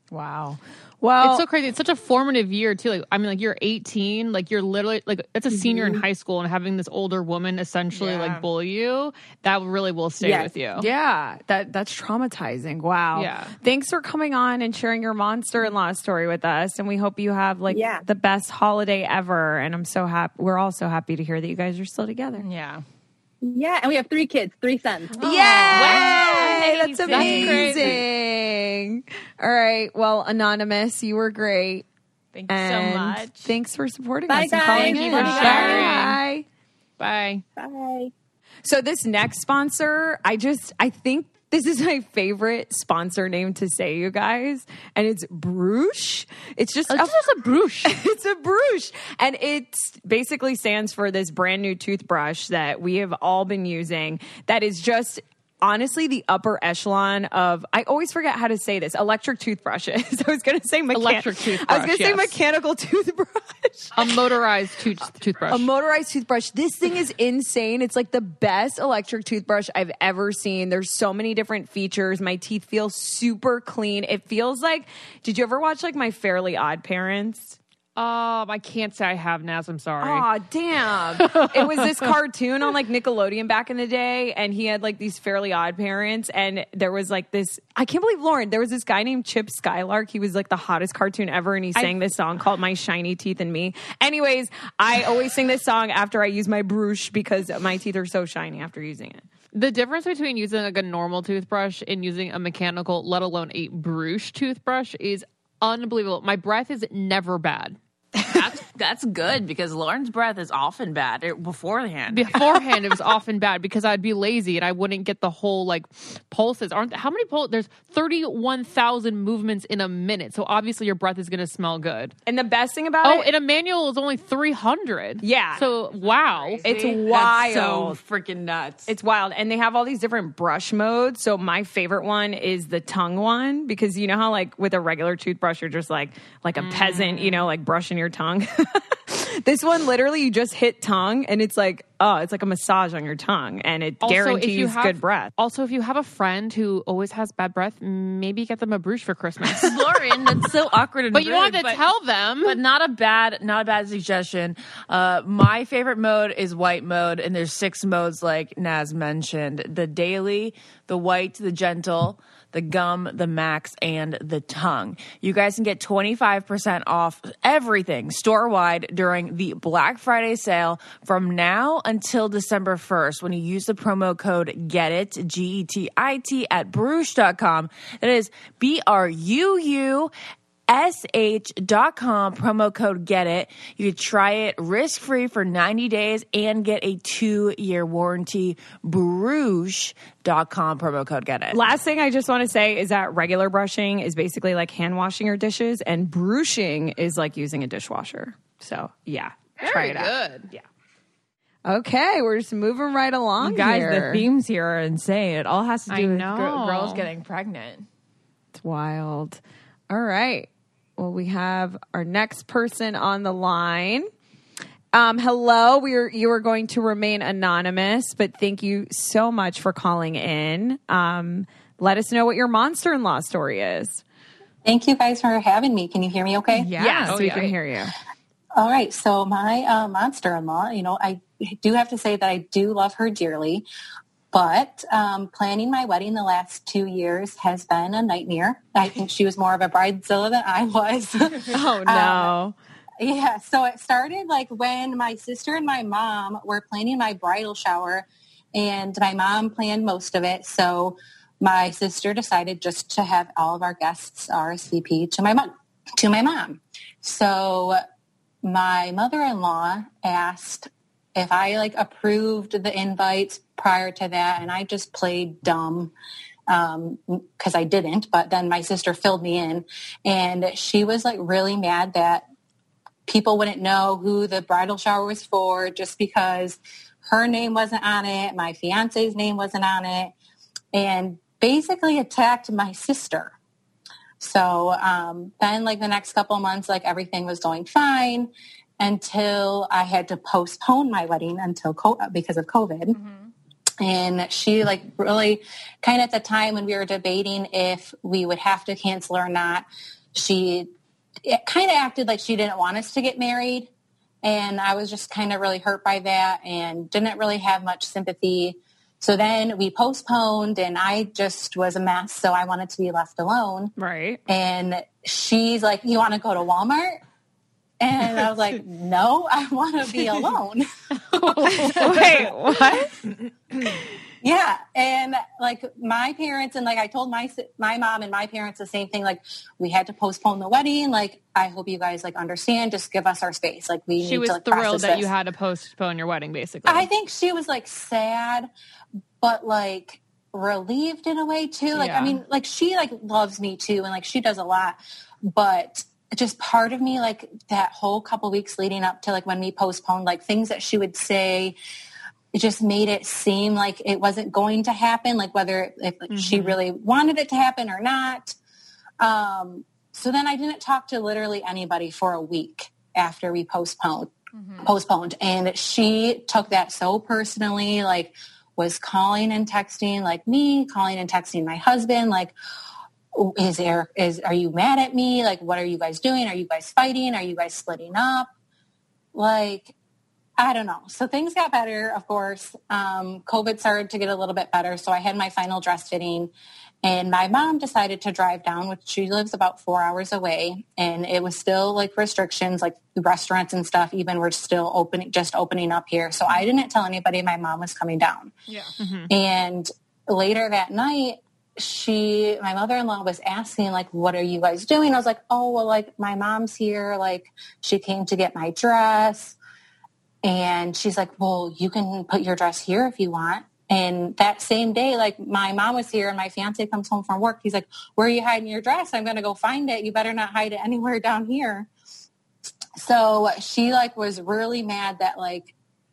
Wow. Well, It's so crazy. It's such a formative year too. Like, I mean, like you're eighteen, like you're literally like it's a senior in high school, and having this older woman essentially Yeah. like bully you, that really will stay Yes. with you. yeah, that that's traumatizing. Wow. Yeah. Thanks for coming on and sharing your monster-in-law story with us, and we hope you have like Yeah. the best holiday ever. And I'm so happy. We're all so happy to hear that you guys are still together. Yeah. Yeah, and we have three kids, three sons. Yay! That's Amazing. amazing. All right. Well, Anonymous, you were great. Thank you And so much. thanks for supporting Bye, us and calling guys. in. Thank you for sharing. Bye. Bye. Bye. So this next sponsor, I just I think this is my favorite sponsor name to say, you guys, and it's Bruche. It's just It's just a brush. it's a Bruche, and it basically stands for this brand new toothbrush that we have all been using. That is just. Honestly, the upper echelon of, I always forget how to say this, electric toothbrushes. I was going to say mechan- Electric toothbrush, I was going to say yes. mechanical toothbrush. A motorized tooth- toothbrush. A motorized toothbrush. This thing is insane. It's like the best electric toothbrush I've ever seen. There's so many different features. My teeth feel super clean. It feels like, did you ever watch like My Fairly Odd Parents? Um, I can't say I have, Naz. I'm sorry. Aw, damn. It was this cartoon on like Nickelodeon back in the day, and he had like these Fairly Odd Parents, and there was like this, I can't believe, Lauren, there was this guy named Chip Skylark. He was like the hottest cartoon ever, and he sang this song called My Shiny Teeth and Me. Anyways, I always sing this song after I use my brush because my teeth are so shiny after using it. The difference between using like a normal toothbrush and using a mechanical, let alone a brush toothbrush, is unbelievable. My breath is never bad. That's that's good because Lauren's breath is often bad er, beforehand. Beforehand, it was often bad because I'd be lazy and I wouldn't get the whole like pulses. Aren't how many pulses? There's thirty-one thousand movements in a minute, so obviously your breath is going to smell good. And the best thing about Oh, it, and a manual is only three hundred. Yeah. So wow, it's That's wild. so freaking nuts. It's wild. And they have all these different brush modes. So my favorite one is the tongue one, because you know how like with a regular toothbrush, you're just like, like a peasant, you know, like brushing your tongue. This one, literally, you just hit tongue and it's like, oh, it's like a massage on your tongue, and it Also, if guarantees you have- good breath. Also, if you have a friend who always has bad breath, maybe get them a brush for Christmas. Lauren, that's so awkward and But you don't rude, have to but- tell them. But not a bad, not a bad suggestion. Uh, my favorite mode is white mode, and there's six modes like Naz mentioned: the daily, the white, the gentle, the gum, the max, and the tongue. You guys can get twenty-five percent off everything store wide during the Black Friday sale from now until December first when you use the promo code GETIT, G E T I T, at Bruche dot com. That is B R U U S H dot com, promo code GET IT. You can try it risk-free for ninety days and get a two-year warranty. Bruche dot com, promo code GET IT. Last thing I just want to say is that regular brushing is basically like hand washing your dishes, and brushing is like using a dishwasher. So, yeah. Try it out. good. Yeah. Okay, we're just moving right along Guys, here. the themes here are insane. It all has to do I with know. gr- girls getting pregnant. It's wild. All right. Well, we have our next person on the line. Um, hello. We are, you are going to remain anonymous, but thank you so much for calling in. Um, let us know what your monster-in-law story is. Thank you guys for having me. Can you hear me okay? Yes, Oh, we yeah. can hear you. All right. So my uh, monster-in-law, you know, I do have to say that I do love her dearly, but um, planning my wedding the last two years has been a nightmare. I think she was more of a bridezilla than I was. Oh, no. Yeah. So it started like when my sister and my mom were planning my bridal shower, and my mom planned most of it. So my sister decided just to have all of our guests R S V P to my mom, to my mom. So my mother-in-law asked if I like approved the invites prior to that, and I just played dumb um, because I didn't. But then my sister filled me in, and she was like really mad that people wouldn't know who the bridal shower was for just because her name wasn't on it, my fiance's name wasn't on it, and basically attacked my sister. So um, then like the next couple of months, like everything was going fine until I had to postpone my wedding until co- because of COVID. Mm-hmm. And she like really kind of at the time when we were debating if we would have to cancel or not, she it kind of acted like she didn't want us to get married. And I was just kind of really hurt by that and didn't really have much sympathy. So then we postponed and I just was a mess. So I wanted to be left alone. Right. And she's like, you want to go to Walmart? And I was like, no, I want to be alone. Wait, what? Yeah. And like my parents and like I told my my mom and my parents the same thing. Like we had to postpone the wedding. Like I hope you guys like understand. Just give us our space. Like we She need was to like, thrilled process that this. you had to postpone your wedding, basically. I think she was like sad, but like relieved in a way too. Like Yeah. I mean, like she like loves me too, and like she does a lot. But just part of me, like that whole couple weeks leading up to like when we postponed, like things that she would say. It just made it seem like it wasn't going to happen, like whether if like, mm-hmm. she really wanted it to happen or not. Um, so then I didn't talk to literally anybody for a week after we postponed, mm-hmm. postponed. And she took that so personally, like was calling and texting like me, calling and texting my husband, like, is there, is, are you mad at me? Like, what are you guys doing? Are you guys fighting? Are you guys splitting up? Like, I don't know. So things got better, of course. Um, COVID started to get a little bit better. So I had my final dress fitting and my mom decided to drive down, which she lives about four hours away. And it was still like restrictions, like restaurants and stuff, even were still opening, just opening up here. So I didn't tell anybody my mom was coming down. Yeah. Mm-hmm. And later that night, she, my mother-in-law was asking like, what are you guys doing? I was like, oh, well, like my mom's here. Like she came to get my dress. And she's like, well, you can put your dress here if you want. And that same day, like my mom was here and my fiance comes home from work. He's like, where are you hiding your dress? I'm going to go find it. You better not hide it anywhere down here. So she like was really mad that like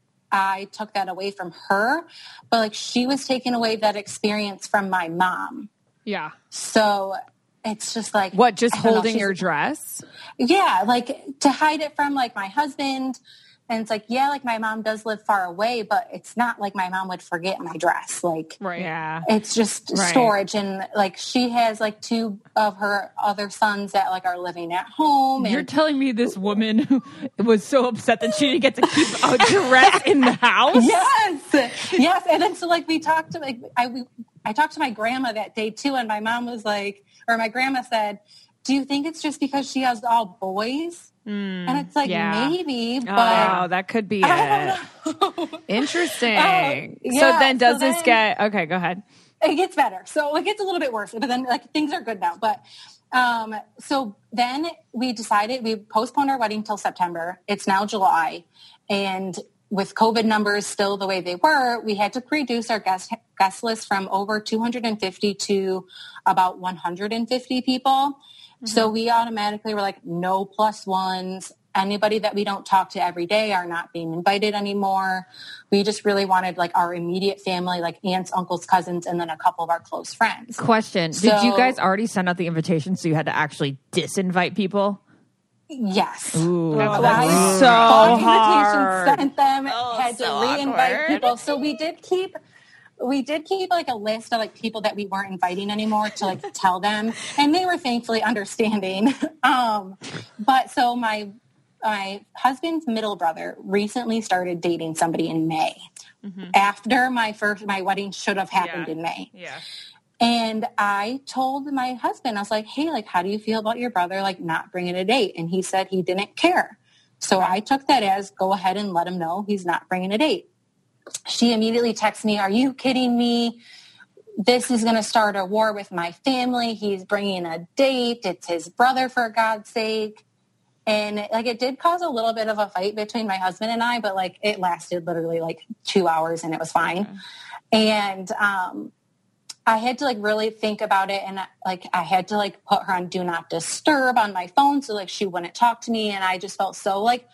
I took that away from her, but like she was taking away that experience from my mom. Yeah. So it's just like, What, just I don't know, holding she's- your dress? Yeah, like to hide it from like my husband. And it's like, yeah, like my mom does live far away, but it's not like my mom would forget my dress. Like, Right. Yeah. it's just Right. storage. And like she has like two of her other sons that like are living at home. You're And telling me this woman who was so upset that she didn't get to keep a dress in the house? yes, yes. And then so like we talked to like I we, I talked to my grandma that day too, and my mom was like, or my grandma said, "Do you think it's just because she has all boys?" Mm, And it's like yeah. maybe, but Oh, that could be I it. don't know. Interesting. Oh, so yeah, then does so this then- get, okay, go ahead. It gets better. So it gets a little bit worse, but then like things are good now. But um, so then we decided we postponed our wedding till September. It's now July. And with COVID numbers still the way they were, we had to reduce our guest guest list from over two hundred fifty to about one hundred fifty people. Mm-hmm. So we automatically were like, no plus ones. Anybody that we don't talk to every day are not being invited anymore. We just really wanted like our immediate family, like aunts, uncles, cousins, and then a couple of our close friends. Question. Did you So- guys already send out the invitation so you had to actually disinvite people? Yes. Ooh, That's I so bought hard. invitations, sent them, Oh, had to so re-invite awkward. people. So we did keep, we did keep like a list of like people that we weren't inviting anymore to like tell them, and they were thankfully understanding. Um, but so my my husband's middle brother recently started dating somebody in May, mm-hmm. after my first my wedding should have happened Yeah. in May. Yeah. And I told my husband, I was like, hey, like, how do you feel about your brother, like, not bringing a date? And he said he didn't care. So I took that as, go ahead and let him know he's not bringing a date. She immediately texted me, are you kidding me? This is going to start a war with my family. He's bringing a date. It's his brother, for God's sake. And like, it did cause a little bit of a fight between my husband and I, but like, it lasted literally like two hours and it was fine. Okay. And, um, I had to like really think about it, and like I had to like put her on do not disturb on my phone so like she wouldn't talk to me, and I just felt so like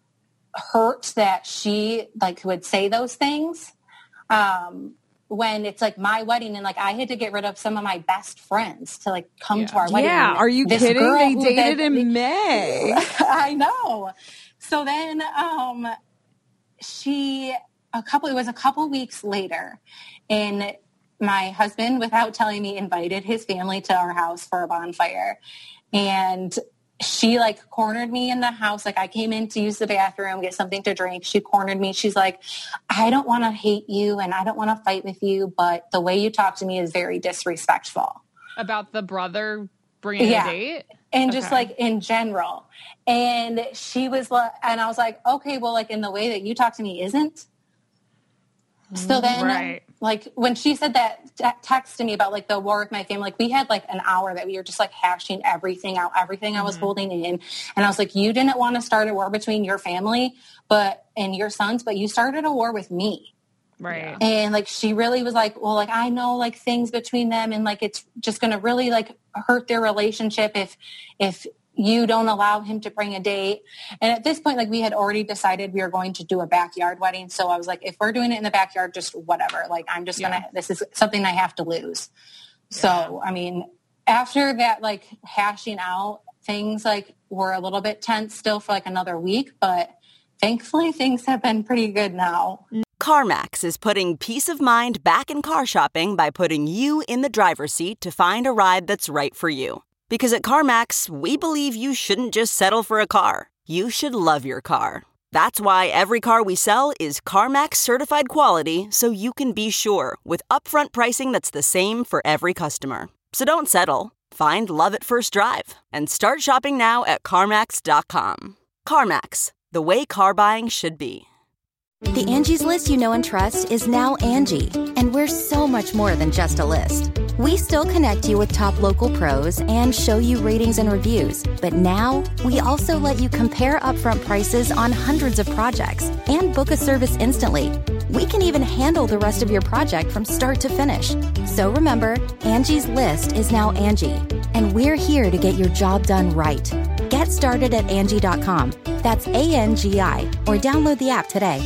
hurt that she like would say those things um, when it's like my wedding, and like I had to get rid of some of my best friends to like come Yeah. to our wedding. Yeah, And are you this kidding? girl They who dated then- in May. I know. So then um, she a couple, it was a couple weeks later, and my husband, without telling me, invited his family to our house for a bonfire. And she like cornered me in the house. Like I came in to use the bathroom, get something to drink. She cornered me. She's like, I don't want to hate you and I don't want to fight with you, but the way you talk to me is very disrespectful. About the brother bringing yeah. a date? And Okay. just like in general. And she was like, and I was like, okay, well, like in the way that you talk to me isn't. So then, Right. like when she said that t- text to me about like the war with my family, like we had like an hour that we were just like hashing everything out, everything I was holding in. And I was like, you didn't want to start a war between your family, but and your sons, but you started a war with me. Right. And like, she really was like, well, like, I know like things between them and like, it's just going to really like hurt their relationship if, if you don't allow him to bring a date. And at this point, like we had already decided we were going to do a backyard wedding. So I was like, if we're doing it in the backyard, just whatever, like, I'm just Yeah. going to, this is something I have to lose. So, I mean, after that, like hashing out, things like were a little bit tense still for like another week, but thankfully things have been pretty good now. CarMax is putting peace of mind back in car shopping by putting you in the driver's seat to find a ride that's right for you. Because at CarMax, we believe you shouldn't just settle for a car. You should love your car. That's why every car we sell is CarMax certified quality, so you can be sure with upfront pricing that's the same for every customer. So don't settle. Find love at first drive and start shopping now at CarMax dot com. CarMax, the way car buying should be. The Angie's List you know and trust is now Angie, and we're so much more than just a list. We still connect you with top local pros and show you ratings and reviews, but now we also let you compare upfront prices on hundreds of projects and book a service instantly. We can even handle the rest of your project from start to finish. So remember, Angie's List is now Angie, and we're here to get your job done right. Get started at Angie dot com. That's A N G I, or download the app today.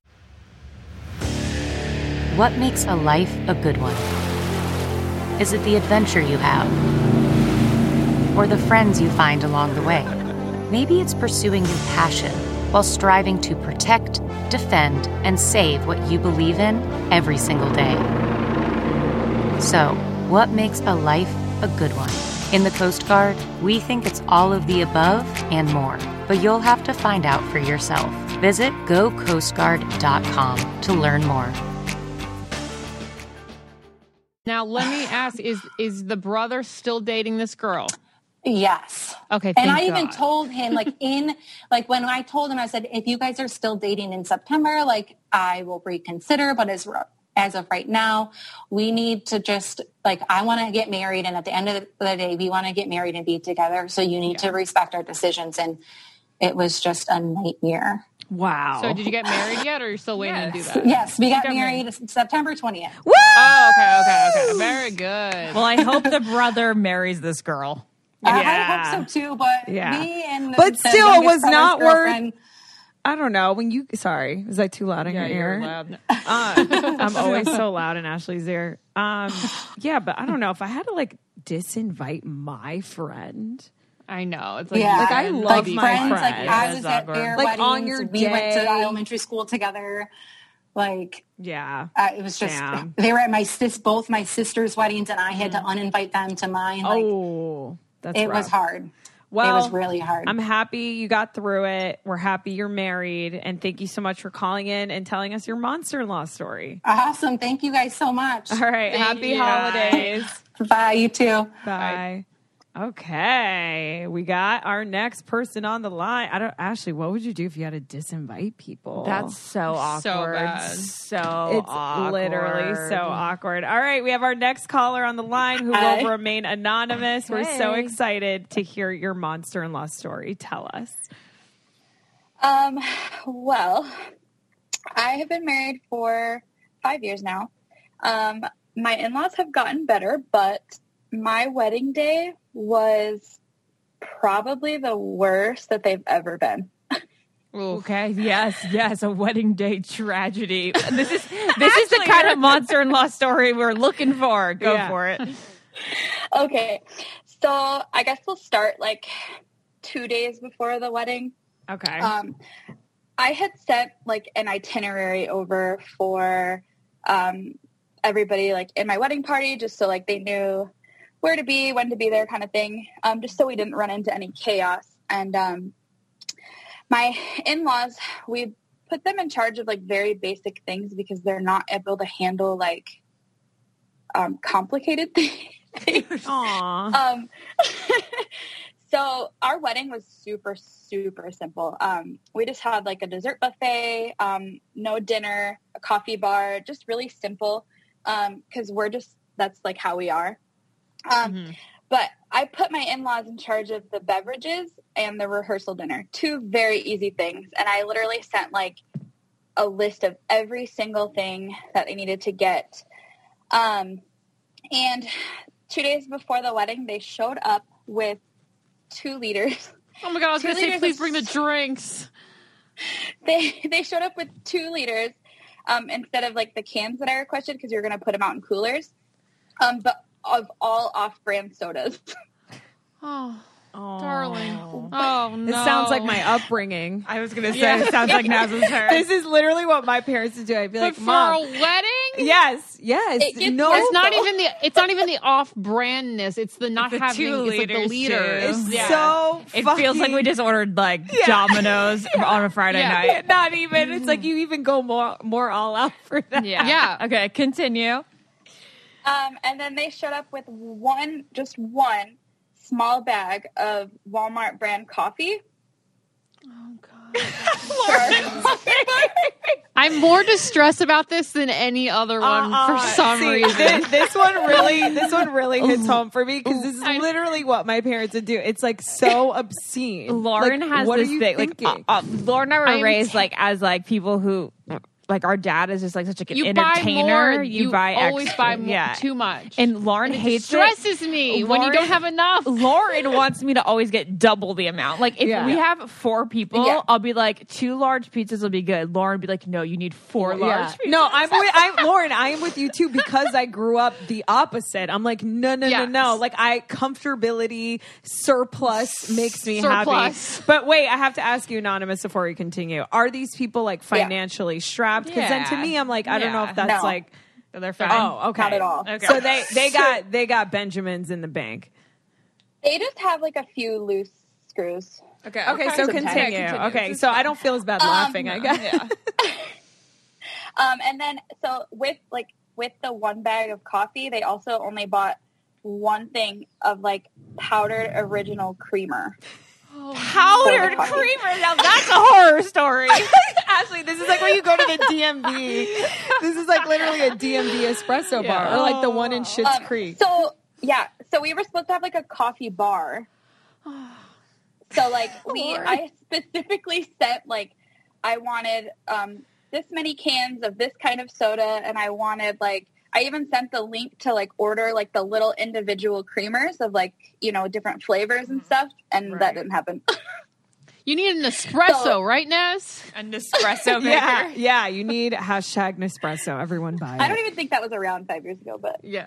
What makes a life a good one? Is it the adventure you have? Or the friends you find along the way? Maybe it's pursuing your passion while striving to protect, defend, and save what you believe in every single day. So, what makes a life a good one? In the Coast Guard, we think it's all of the above and more, but you'll have to find out for yourself. Visit go coast guard dot com to learn more. Now, let me ask, is is the brother still dating this girl? Yes. Okay, and thank I even God. told him, like, in, like, when I told him, I said, if you guys are still dating in September, like, I will reconsider, but as, as of right now, we need to just, like, I want to get married, and at the end of the day, we want to get married and be together, so you need Yeah. to respect our decisions, and it was just a nightmare. Wow. So did you get married yet, or are you still waiting to do that? Yes, we got, got married, September twentieth. Oh, okay, okay, okay. Very good. Well, I hope the brother marries this girl. I Yeah. hope so too, but Yeah. me and But the still, it youngest was brother's not worth- girlfriend- I don't know. When you, sorry, was I too loud in yeah, your you're ear? loud. Uh, I'm always so loud in Ashley's ear. Um, yeah, but I don't know if I had to like disinvite my friend. I know. It's like, Yeah, Like, I friends love like be my friends. fun. Like friends. I Yeah. was That's at awkward. their Like, weddings. on your we went to day. elementary school together. Like Yeah. uh, it was just Damn. they were at my sis both my sister's weddings, and I had to uninvite them to mine. Like Oh, that's it rough. was hard. Well, it was really hard. I'm happy you got through it. We're happy you're married. And thank you so much for calling in and telling us your monster-in-law story. Awesome. Thank you guys so much. All right. Thank happy you. holidays. Bye. You too. Bye. Okay. We got our next person on the line. I don't, Ashley, what would you do if you had to disinvite people? That's so So awkward. bad. So It's awkward. literally so awkward. All right, we have our next caller on the line who Hi. will remain anonymous. We're so Hey. excited to hear your monster-in-law story. Tell us. Um, well, I have been married for five years now. Um, my in-laws have gotten better, but my wedding day was probably the worst that they've ever been. Oof. Okay. Yes. Yes. A wedding day tragedy. This is this is the kind of monster-in-law story we're looking for. Go Yeah. for it. Okay, so I guess we'll start like two days before the wedding. Okay. Um, I had sent like an itinerary over for um, everybody like in my wedding party, just so like they knew where to be, when to be there kind of thing, um, just so we didn't run into any chaos. And um, my in-laws, we put them in charge of like very basic things because they're not able to handle like um, complicated things. Aww. Um, so our wedding was super, super simple. Um, we just had like a dessert buffet, um, no dinner, a coffee bar, just really simple. Um, cause we're just, that's like how we are. Um, mm-hmm. But I put my in-laws in charge of the beverages and the rehearsal dinner, two very easy things. And I literally sent like a list of every single thing that they needed to get. Um, and two days before the wedding, they showed up with two liters. Oh my God, I was going to say, please bring the drinks. They they showed up with two liters um, instead of like the cans that I requested because we were going to put them out in coolers, um, but of all off-brand sodas. Oh, oh, darling. Oh, no. It sounds like my upbringing. I was going to say, Yeah. it sounds like Naz's turn. This is literally what my parents would do. I'd be But like, for Mom. a wedding? Yes, yes. It gets No, worse. It's not even the it's not even the off-brandness. It's the not It's the having two it's like the liters, liters. too. It's Yeah. so It fucking, feels like we just ordered like Domino's on a Friday Yeah. night. Not even. It's like you even go more more all out for that. Yeah. Yeah. Okay, continue. Um, and then they showed up with one, just one small bag of Walmart brand coffee. Oh God. I'm more distressed about this than any other one Uh-uh. for some See, reason. This, this one really, this one really hits home for me because this is literally what my parents would do. It's like so obscene. Lauren Like, has what this are you thing. thinking? Like, uh, uh, Lauren and I were I'm raised t- like as like people who, like our dad is just like such like an you buy entertainer. more. You, You buy always extra. buy more, yeah. too much. And Lauren And it hates stresses it. me when you Lauren- don't have enough. Lauren wants me to always get double the amount. Like if Yeah. we have four people, Yeah. I'll be like two large pizzas will be good. Lauren would be like, no, you need four large Yeah. pizzas. No, I'm with I'm Lauren. I am with you too because I grew up the opposite. I'm like, no, no, Yes. no, no. Like I comfortability surplus makes me Surplus. happy. But wait, I have to ask you, Anonymous, before we continue. Are these people like financially strapped? Because then to Yeah. me, I'm like, I don't know Yeah. if that's No. like. They're fine. Oh, okay. Not at all. Okay. So they they got they got Benjamins in the bank. They just have like a few loose screws. Okay. Okay, so Sometimes. continue. continue. Okay, This is so I don't feel as bad Um, laughing. I guess. Yeah. Um, and then, so with like with the one bag of coffee, they also only bought one thing of like powdered original creamer. Powdered For the coffee. creamer. Now that's a horror story. Ashley, this is like when you go to the D M V. This is like literally a D M V espresso bar, or like the one in Schitt's Um, Creek. So yeah, so we were supposed to have like a coffee bar. So like we, I specifically sent like I wanted um, this many cans of this kind of soda, and I wanted like I even sent the link to like order like the little individual creamers of like you know different flavors and stuff, and that didn't happen. You need an espresso, So- right, Ness? A Nespresso maker. Yeah, yeah. You need hashtag Nespresso. Everyone buy it. I don't even think that was around five years ago, but Yeah.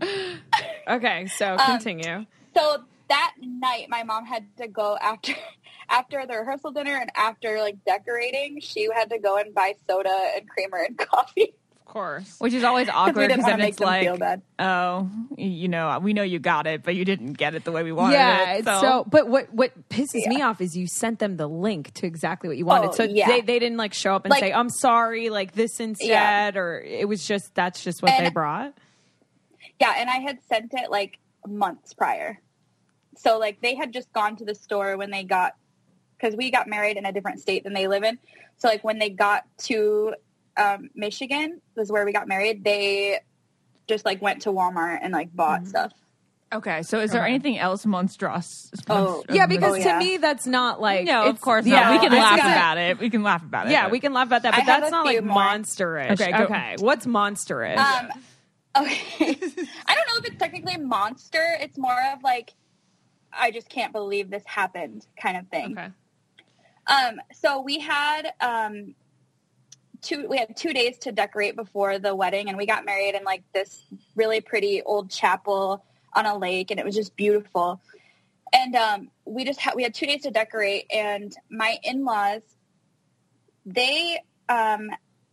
Okay, so Um, continue. so that night my mom had to go after after the rehearsal dinner and after like decorating, she had to go and buy soda and creamer and coffee. Of course. Which is always we awkward didn't because want then to make it's them like, feel bad. oh, you know, we know you got it, but you didn't get it the way we wanted Yeah, it. it's So, so. But what what pisses Yeah. me off is you sent them the link to exactly what you wanted. Oh, so yeah. they they didn't like show up and Like- say, "I'm sorry," like this instead, or it was just that's just what And- they brought. Yeah, and I had sent it like months prior. So like they had just gone to the store when they got, because we got married in a different state than they live in. So like when they got to um, Michigan, was where we got married, they just like went to Walmart and like bought Mm-hmm. stuff. okay, so is there anything else monstrous? Oh, Yeah, because Oh, to yeah. me that's not like No, it's, of course yeah, not. We can I laugh think that- about it. We can laugh about it. Yeah, but- we can laugh about that, I but have that's a not few like more. monsterish. Okay, go. Okay, what's monsterish? Um, okay. I don't know if it's technically monster. It's more of like, I just can't believe this happened kind of thing. Okay. Um, so we had um, two. We had two days to decorate before the wedding, and we got married in like this really pretty old chapel on a lake, and it was just beautiful. And um, we just had we had two days to decorate, and my in-laws they um,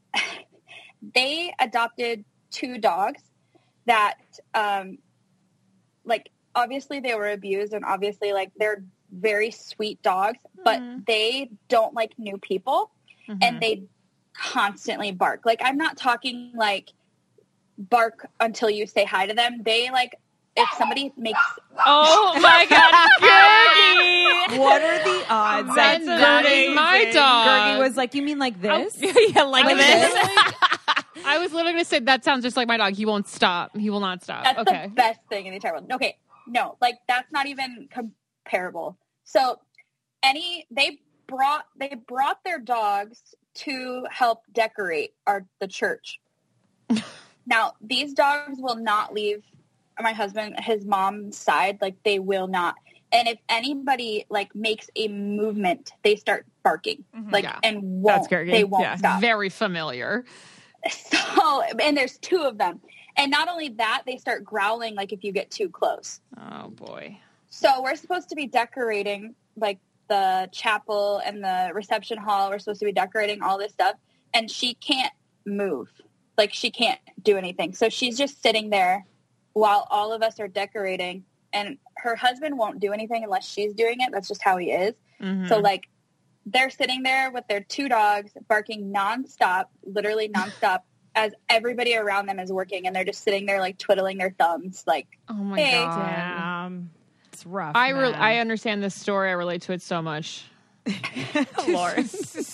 they adopted two dogs that um, like obviously they were abused, and obviously like they're very sweet dogs, but Mm-hmm. they don't like new people, Mhm. and they constantly bark. Like, I'm not talking like bark until you say hi to them. They like, if somebody makes Oh my God, Gergie! What are the odds that That's that is Gergie, my dog. Gergie was like, you mean like this? yeah, like I was this. literally- I was literally going to say, that sounds just like my dog. He won't stop. He will not stop. That's Okay. the best thing in the entire world. Okay, no, like that's not even comparable. So, any they brought they brought their dogs to help decorate our the church. Now, these dogs will not leave my husband, his mom's side. Like, they will not. And if anybody like makes a movement, they start barking, like, Yeah. and won't. Gergie. They won't Yeah. stop. Very familiar. So, and there's two of them. And not only that, they start growling like if you get too close. Oh, boy. So we're supposed to be decorating like the chapel and the reception hall. We're supposed to be decorating all this stuff. And she can't move. Like, she can't do anything. So she's just sitting there while all of us are decorating. And her husband won't do anything unless she's doing it. That's just how he is. Mhm. So, like, they're sitting there with their two dogs barking nonstop, literally nonstop, as everybody around them is working. And they're just sitting there, like, twiddling their thumbs. Like, Oh, my Hey. God. Damn. It's rough. I, re- man. I understand this story. I relate to it so much. Lord.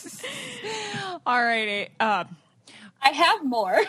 All righty. Um, I have more.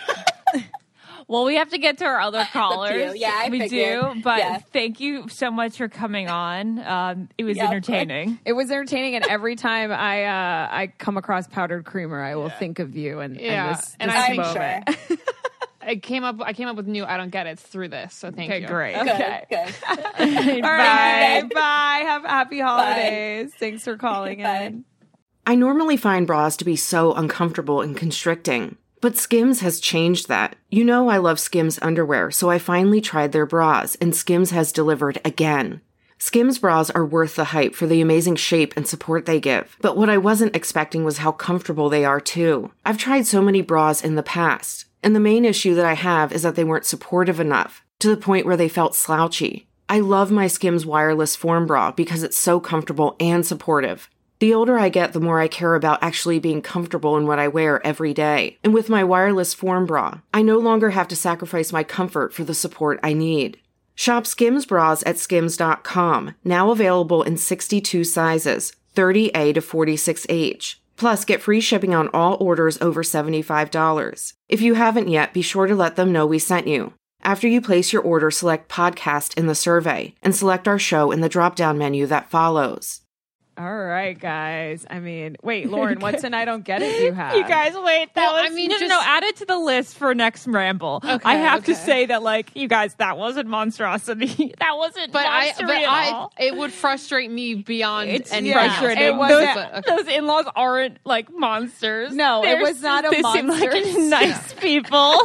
well, we have to get to our other callers. Yeah, I we figured. do. But Yeah. thank you so much for coming on. Um, it was Yeah, of entertaining. It was entertaining, and every time I uh, I come across powdered creamer, I will think of you and, Yeah, and this, and this I I'm moment. sure. I came up I came up with new I don't get it through this. So thank Okay, you. great. Good, Okay. good. All right. Bye. Have happy holidays. Thanks for calling Bye. in. I normally find bras to be so uncomfortable and constricting, but Skims has changed that. You know I love Skims underwear, so I finally tried their bras, and Skims has delivered again. Skims bras are worth the hype for the amazing shape and support they give, but what I wasn't expecting was how comfortable they are too. I've tried so many bras in the past, and the main issue that I have is that they weren't supportive enough, to the point where they felt slouchy. I love my Skims wireless form bra because it's so comfortable and supportive. The older I get, the more I care about actually being comfortable in what I wear every day. And with my wireless form bra, I no longer have to sacrifice my comfort for the support I need. Shop Skims bras at skims dot com, now available in sixty-two sizes, thirty A to forty-six H. Plus, get free shipping on all orders over seventy-five dollars. If you haven't yet, be sure to let them know we sent you. After you place your order, select Podcast in the survey, and select our show in the drop-down menu that follows. All right, guys. I mean, wait, Lauren, what's an I don't get it you have? You guys, wait. That Well, was, I mean, no, no, just- no. Add it to the list for next ramble. Okay, I have to okay. say that, like, you guys, that wasn't monstrosity. that wasn't But I monstery but at I all. it would frustrate me beyond It's anything frustrating. else. It was, those, but, okay. those in-laws aren't like monsters. No, it They're- was not a they seem monster. like nice people.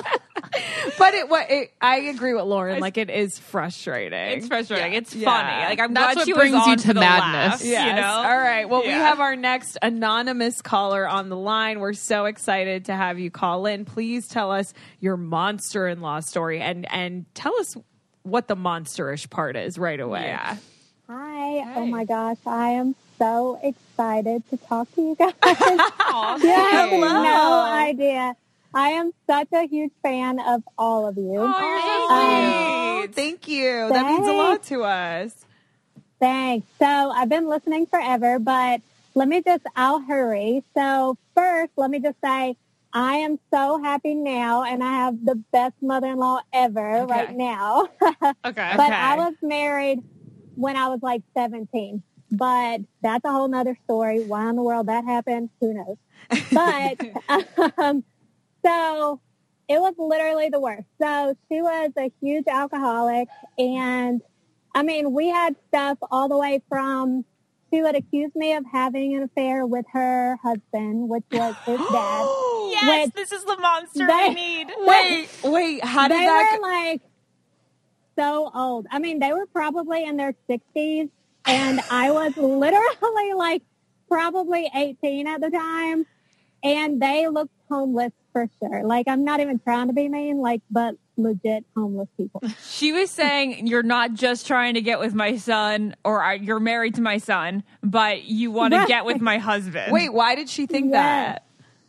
But it, what it, I agree with Lauren. Like, it is frustrating. It's frustrating. Yeah. It's Yeah. funny. Like, I'm That's glad what she brings was you on to for the madness. laughs, Yes. You know? All right. Well, we Yeah. have our next anonymous caller on the line. We're so excited to have you call in. Please tell us your monster-in-law story and and tell us what the monsterish part is right away. Yeah. Hi. Oh my gosh. I am so excited to talk to you guys. Aw, You have Hello. no idea. I am such a huge fan of all of you. Oh, you're so Oh, sweet. thank you. That means a lot to us. Thanks. So I've been listening forever, but let me just, I'll hurry. So first, let me just say, I am so happy now, and I have the best mother-in-law ever Okay. right now. Okay. But Okay. I was married when I was like seventeen. But that's a whole nother story. Why in the world that happened, who knows? But um, so it was literally the worst. So she was a huge alcoholic, and I mean, we had stuff all the way from she would accuse me of having an affair with her husband, which was his dad. Yes, Which this is the monster they- we need. Wait, wait. How did they that? were like so old. I mean, they were probably in their sixties, and I was literally like probably eighteen at the time. and they looked homeless for sure. Like, I'm not even trying to be mean, like, but legit homeless people. She was saying, you're not just trying to get with my son, or uh, you're married to my son, but you want to get with my husband. Wait, why did she think Yeah. that?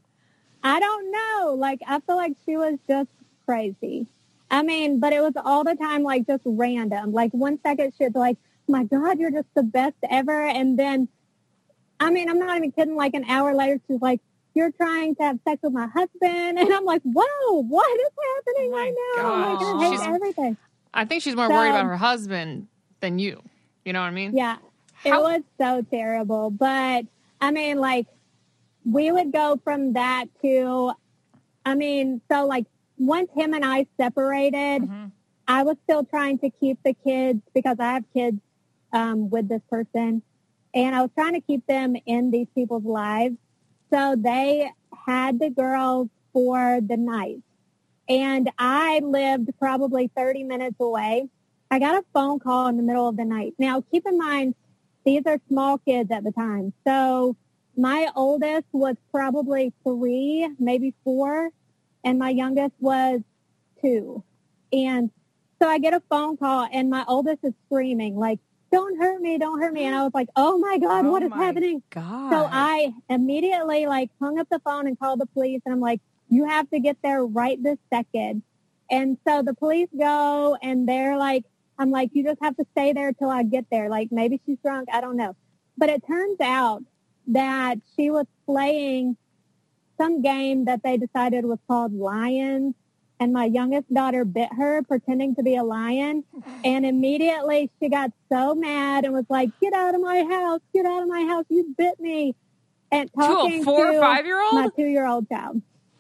I don't know. Like, I feel like she was just crazy. I mean, but it was all the time, like, just random. Like, one second she'd like, my God, you're just the best ever. And then, I mean, I'm not even kidding. Like, an hour later, she's like, you're trying to have sex with my husband. And I'm like, whoa, what is happening Oh right now? gosh. Like, I hate She's- everything. I think she's more So- worried about her husband than you. You know what I mean? Yeah, How- it was so terrible. But, I mean, like, we would go from that to, I mean, so, like, once him and I separated, Mm-hmm. I was still trying to keep the kids because I have kids um, with this person. And I was trying to keep them in these people's lives. So they had the girls for the night. And I lived probably thirty minutes away. I got a phone call in the middle of the night. Now, keep in mind, these are small kids at the time. So my oldest was probably three, maybe four, and my youngest was two. And so I get a phone call, and my oldest is screaming, like, don't hurt me, don't hurt me. And I was like, oh, my God, Oh what is my happening? God. So I immediately, like, hung up the phone and called the police, and I'm like, you have to get there right this second. And so the police go, and they're like, I'm like, you just have to stay there till I get there. Like, maybe she's drunk, I don't know. But it turns out that she was playing some game that they decided was called Lions, and my youngest daughter bit her pretending to be a lion, and immediately she got so mad and was like, get out of my house, get out of my house, you bit me. And talking to a four to or five year old? my two-year-old child.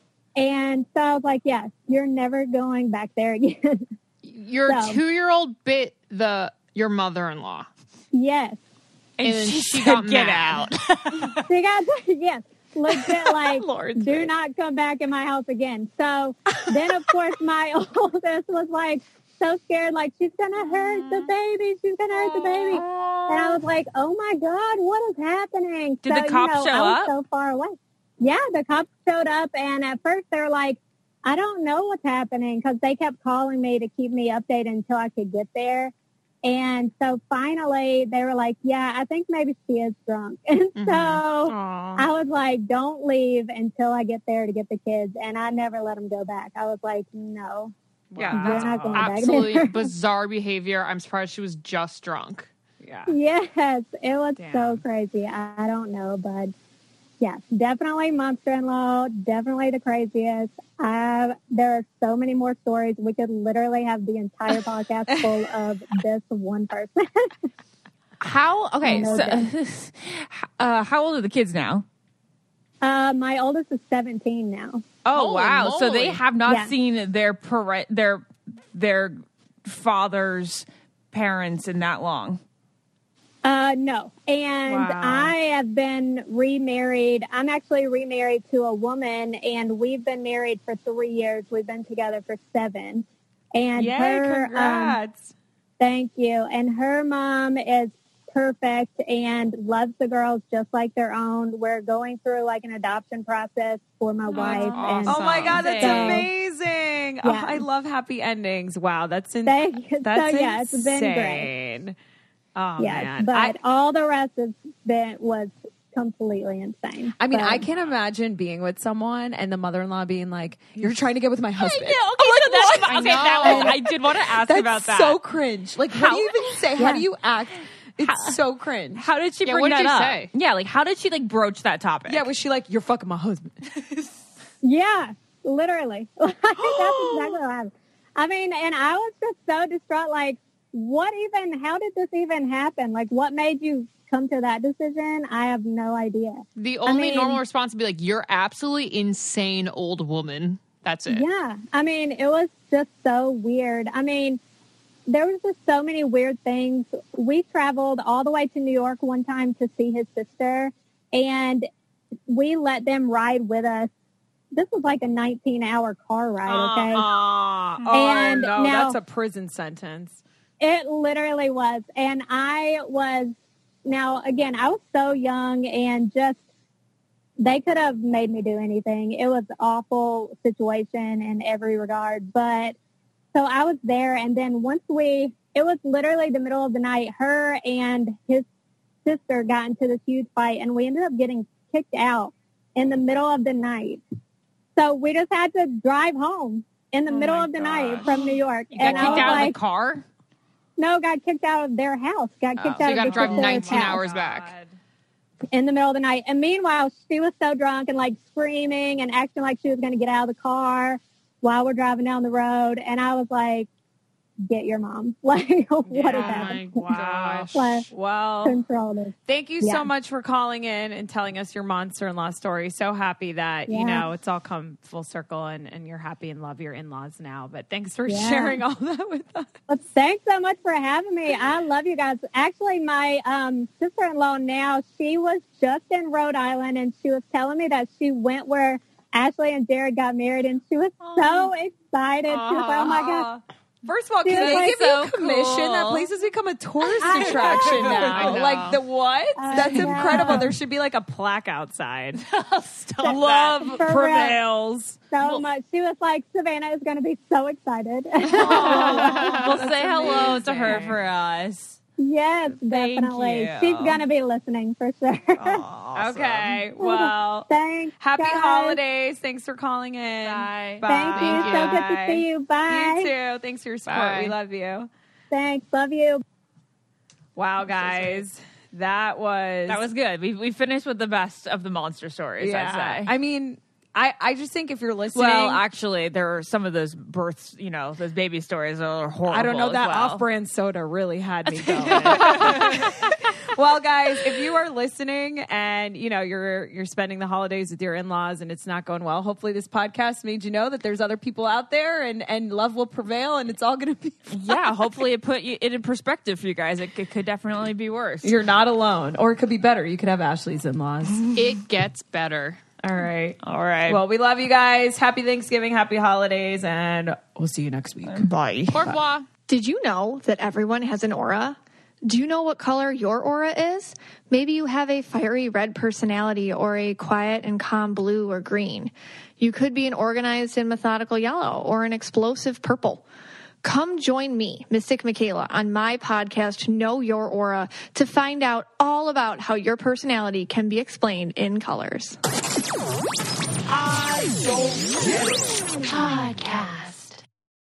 And so I was like, yes, you're never going back there again. Your So- two-year-old bit the your mother-in-law. Yes. And, And then she she said, got "Get mad. She got, yes, legit, like, Lord's do sake. not come back in my house again. So then, of course, my oldest was like so scared, like, she's going to hurt the baby. She's going to hurt the baby. And I was like, oh, my God, what is happening? Did so, the cops you know, show I was up? so far away. Yeah, the cops showed up. And at first, they're like, I don't know what's happening, because they kept calling me to keep me updated until I could get there. And so finally they were like, yeah, I think maybe she is drunk. And Mm-hmm. so Aw. I was like, don't leave until I get there to get the kids. And I never let them go back. I was like, no. Yeah, You're that's not going back Absolutely there. bizarre behavior. I'm surprised she was just drunk. Yeah. Yes, it was so Damn. crazy. I, I don't know, but yes, definitely monster-in-law, definitely the craziest. Uh, there are so many more stories. We could literally have the entire podcast full of this one person. How? Okay, No so uh, how old are the kids now? uh, my oldest is seventeen now. Oh Holy wow! So they moly. have not Yeah. seen their parent, their their father's parents in that long. Uh, no. And Wow. I have been remarried. I'm actually remarried to a woman, and we've been married for three years. We've been together for seven. And Yay, her, um, congrats. thank you. And her mom is perfect and loves the girls just like their own. We're going through like an adoption process for my wife. And Oh my God, that's So- amazing. Oh, Yeah. I love happy endings. Wow, that's in, Thank you. that's So, yeah, it's been insane. great. Oh yes, man. but I, all the rest has been, was completely insane. I mean, But- I can't imagine being with someone and the mother-in-law being like, "You're trying to get with my husband." okay, so that's I okay. That know. was, I did want to ask That's about that. so cringe. Like, How- what do you even say? How Yeah. do you act? It's so cringe. How did she Yeah, bring what did that you up? say? Yeah, like how did she like broach that topic? Yeah, was she like, "You're fucking my husband"? Yeah, literally. Like, that's exactly what happened. I mean, and I was just so distraught. Like, what even, how did this even happen? Like, what made you come to that decision? I have no idea. The only mean- normal response would be like, you're absolutely insane old woman. That's it. Yeah. I mean, it was just so weird. I mean, there was just so many weird things. We traveled all the way to New York one time to see his sister, and we let them ride with us. This was like a nineteen hour car ride, okay? Uh, oh And no, now- that's a prison sentence. It literally was. And I was, now again, I was so young and just, they could have made me do anything. It was an awful situation in every regard. But so I was there, and then once we, it was literally the middle of the night, her and his sister got into this huge fight, and we ended up getting kicked out in the middle of the night. So we just had to drive home in the Oh middle my of the gosh. night from New York. You got and I kicked was out like, of the car? No, got kicked out of their house. Got kicked So out you of got to the drive sister's nineteen house hours back. in the middle of the night. And meanwhile, she was so drunk and like screaming and acting like she was going to get out of the car while we're driving down the road. And I was like, get your mom. Like, what is happening? Oh my gosh. Like, Well, control this. thank you Yeah. so much for calling in and telling us your monster-in-law story. So happy that, you Yeah. know, it's all come full circle and, and you're happy and love your in-laws now. But thanks for Yeah. sharing all that with us. Well, thanks so much for having me. I love you guys. Actually, my um, sister-in-law now, she was just in Rhode Island, and she was telling me that she went where Ashley and Jared got married, and she was so excited. She was like, oh, my God. First of all, She can was they like, give you so a commission? cool. That place has become a tourist I attraction know. now. I know. Like the what? I That's know. incredible. There should be like a plaque outside. Stop Love For real. prevails. So much. She was like, Savannah is going to be so excited. Well, say hello to her for us. Yes, definitely. you. She's going to be listening for sure. Okay. Well, Thanks. happy guys. holidays. Thanks for calling in. Bye. Thank you. Bye. So good to see you. Bye. You too. Thanks for your support. Bye. We love you. Thanks. Love you. Wow, guys. That was That was good. We we finished with the best of the monster stories, yeah. I'd say. I mean, I, I just think if you're listening, well, actually, there are some of those births, you know, those baby stories are horrible. I don't know, as that well. off-brand soda really had me going. Well, guys, if you are listening and you know you're you're spending the holidays with your in-laws and it's not going well, hopefully this podcast made you know that there's other people out there and, and love will prevail and it's all going to be fine. Yeah, hopefully it put you, it in perspective for you guys. It, it could definitely be worse. You're not alone, or it could be better. You could have Ashley's in-laws. It gets better. All right. All right. Well, we love you guys. Happy Thanksgiving, happy holidays, and we'll see you next week. Bye. Au revoir. Did you know that everyone has an aura? Do you know what color your aura is? Maybe you have a fiery red personality or a quiet and calm blue or green. You could be an organized and methodical yellow or an explosive purple. Come join me, Mystic Michaela, on my podcast, Know Your Aura, to find out all about how your personality can be explained in colors. I don't get it. Podcast.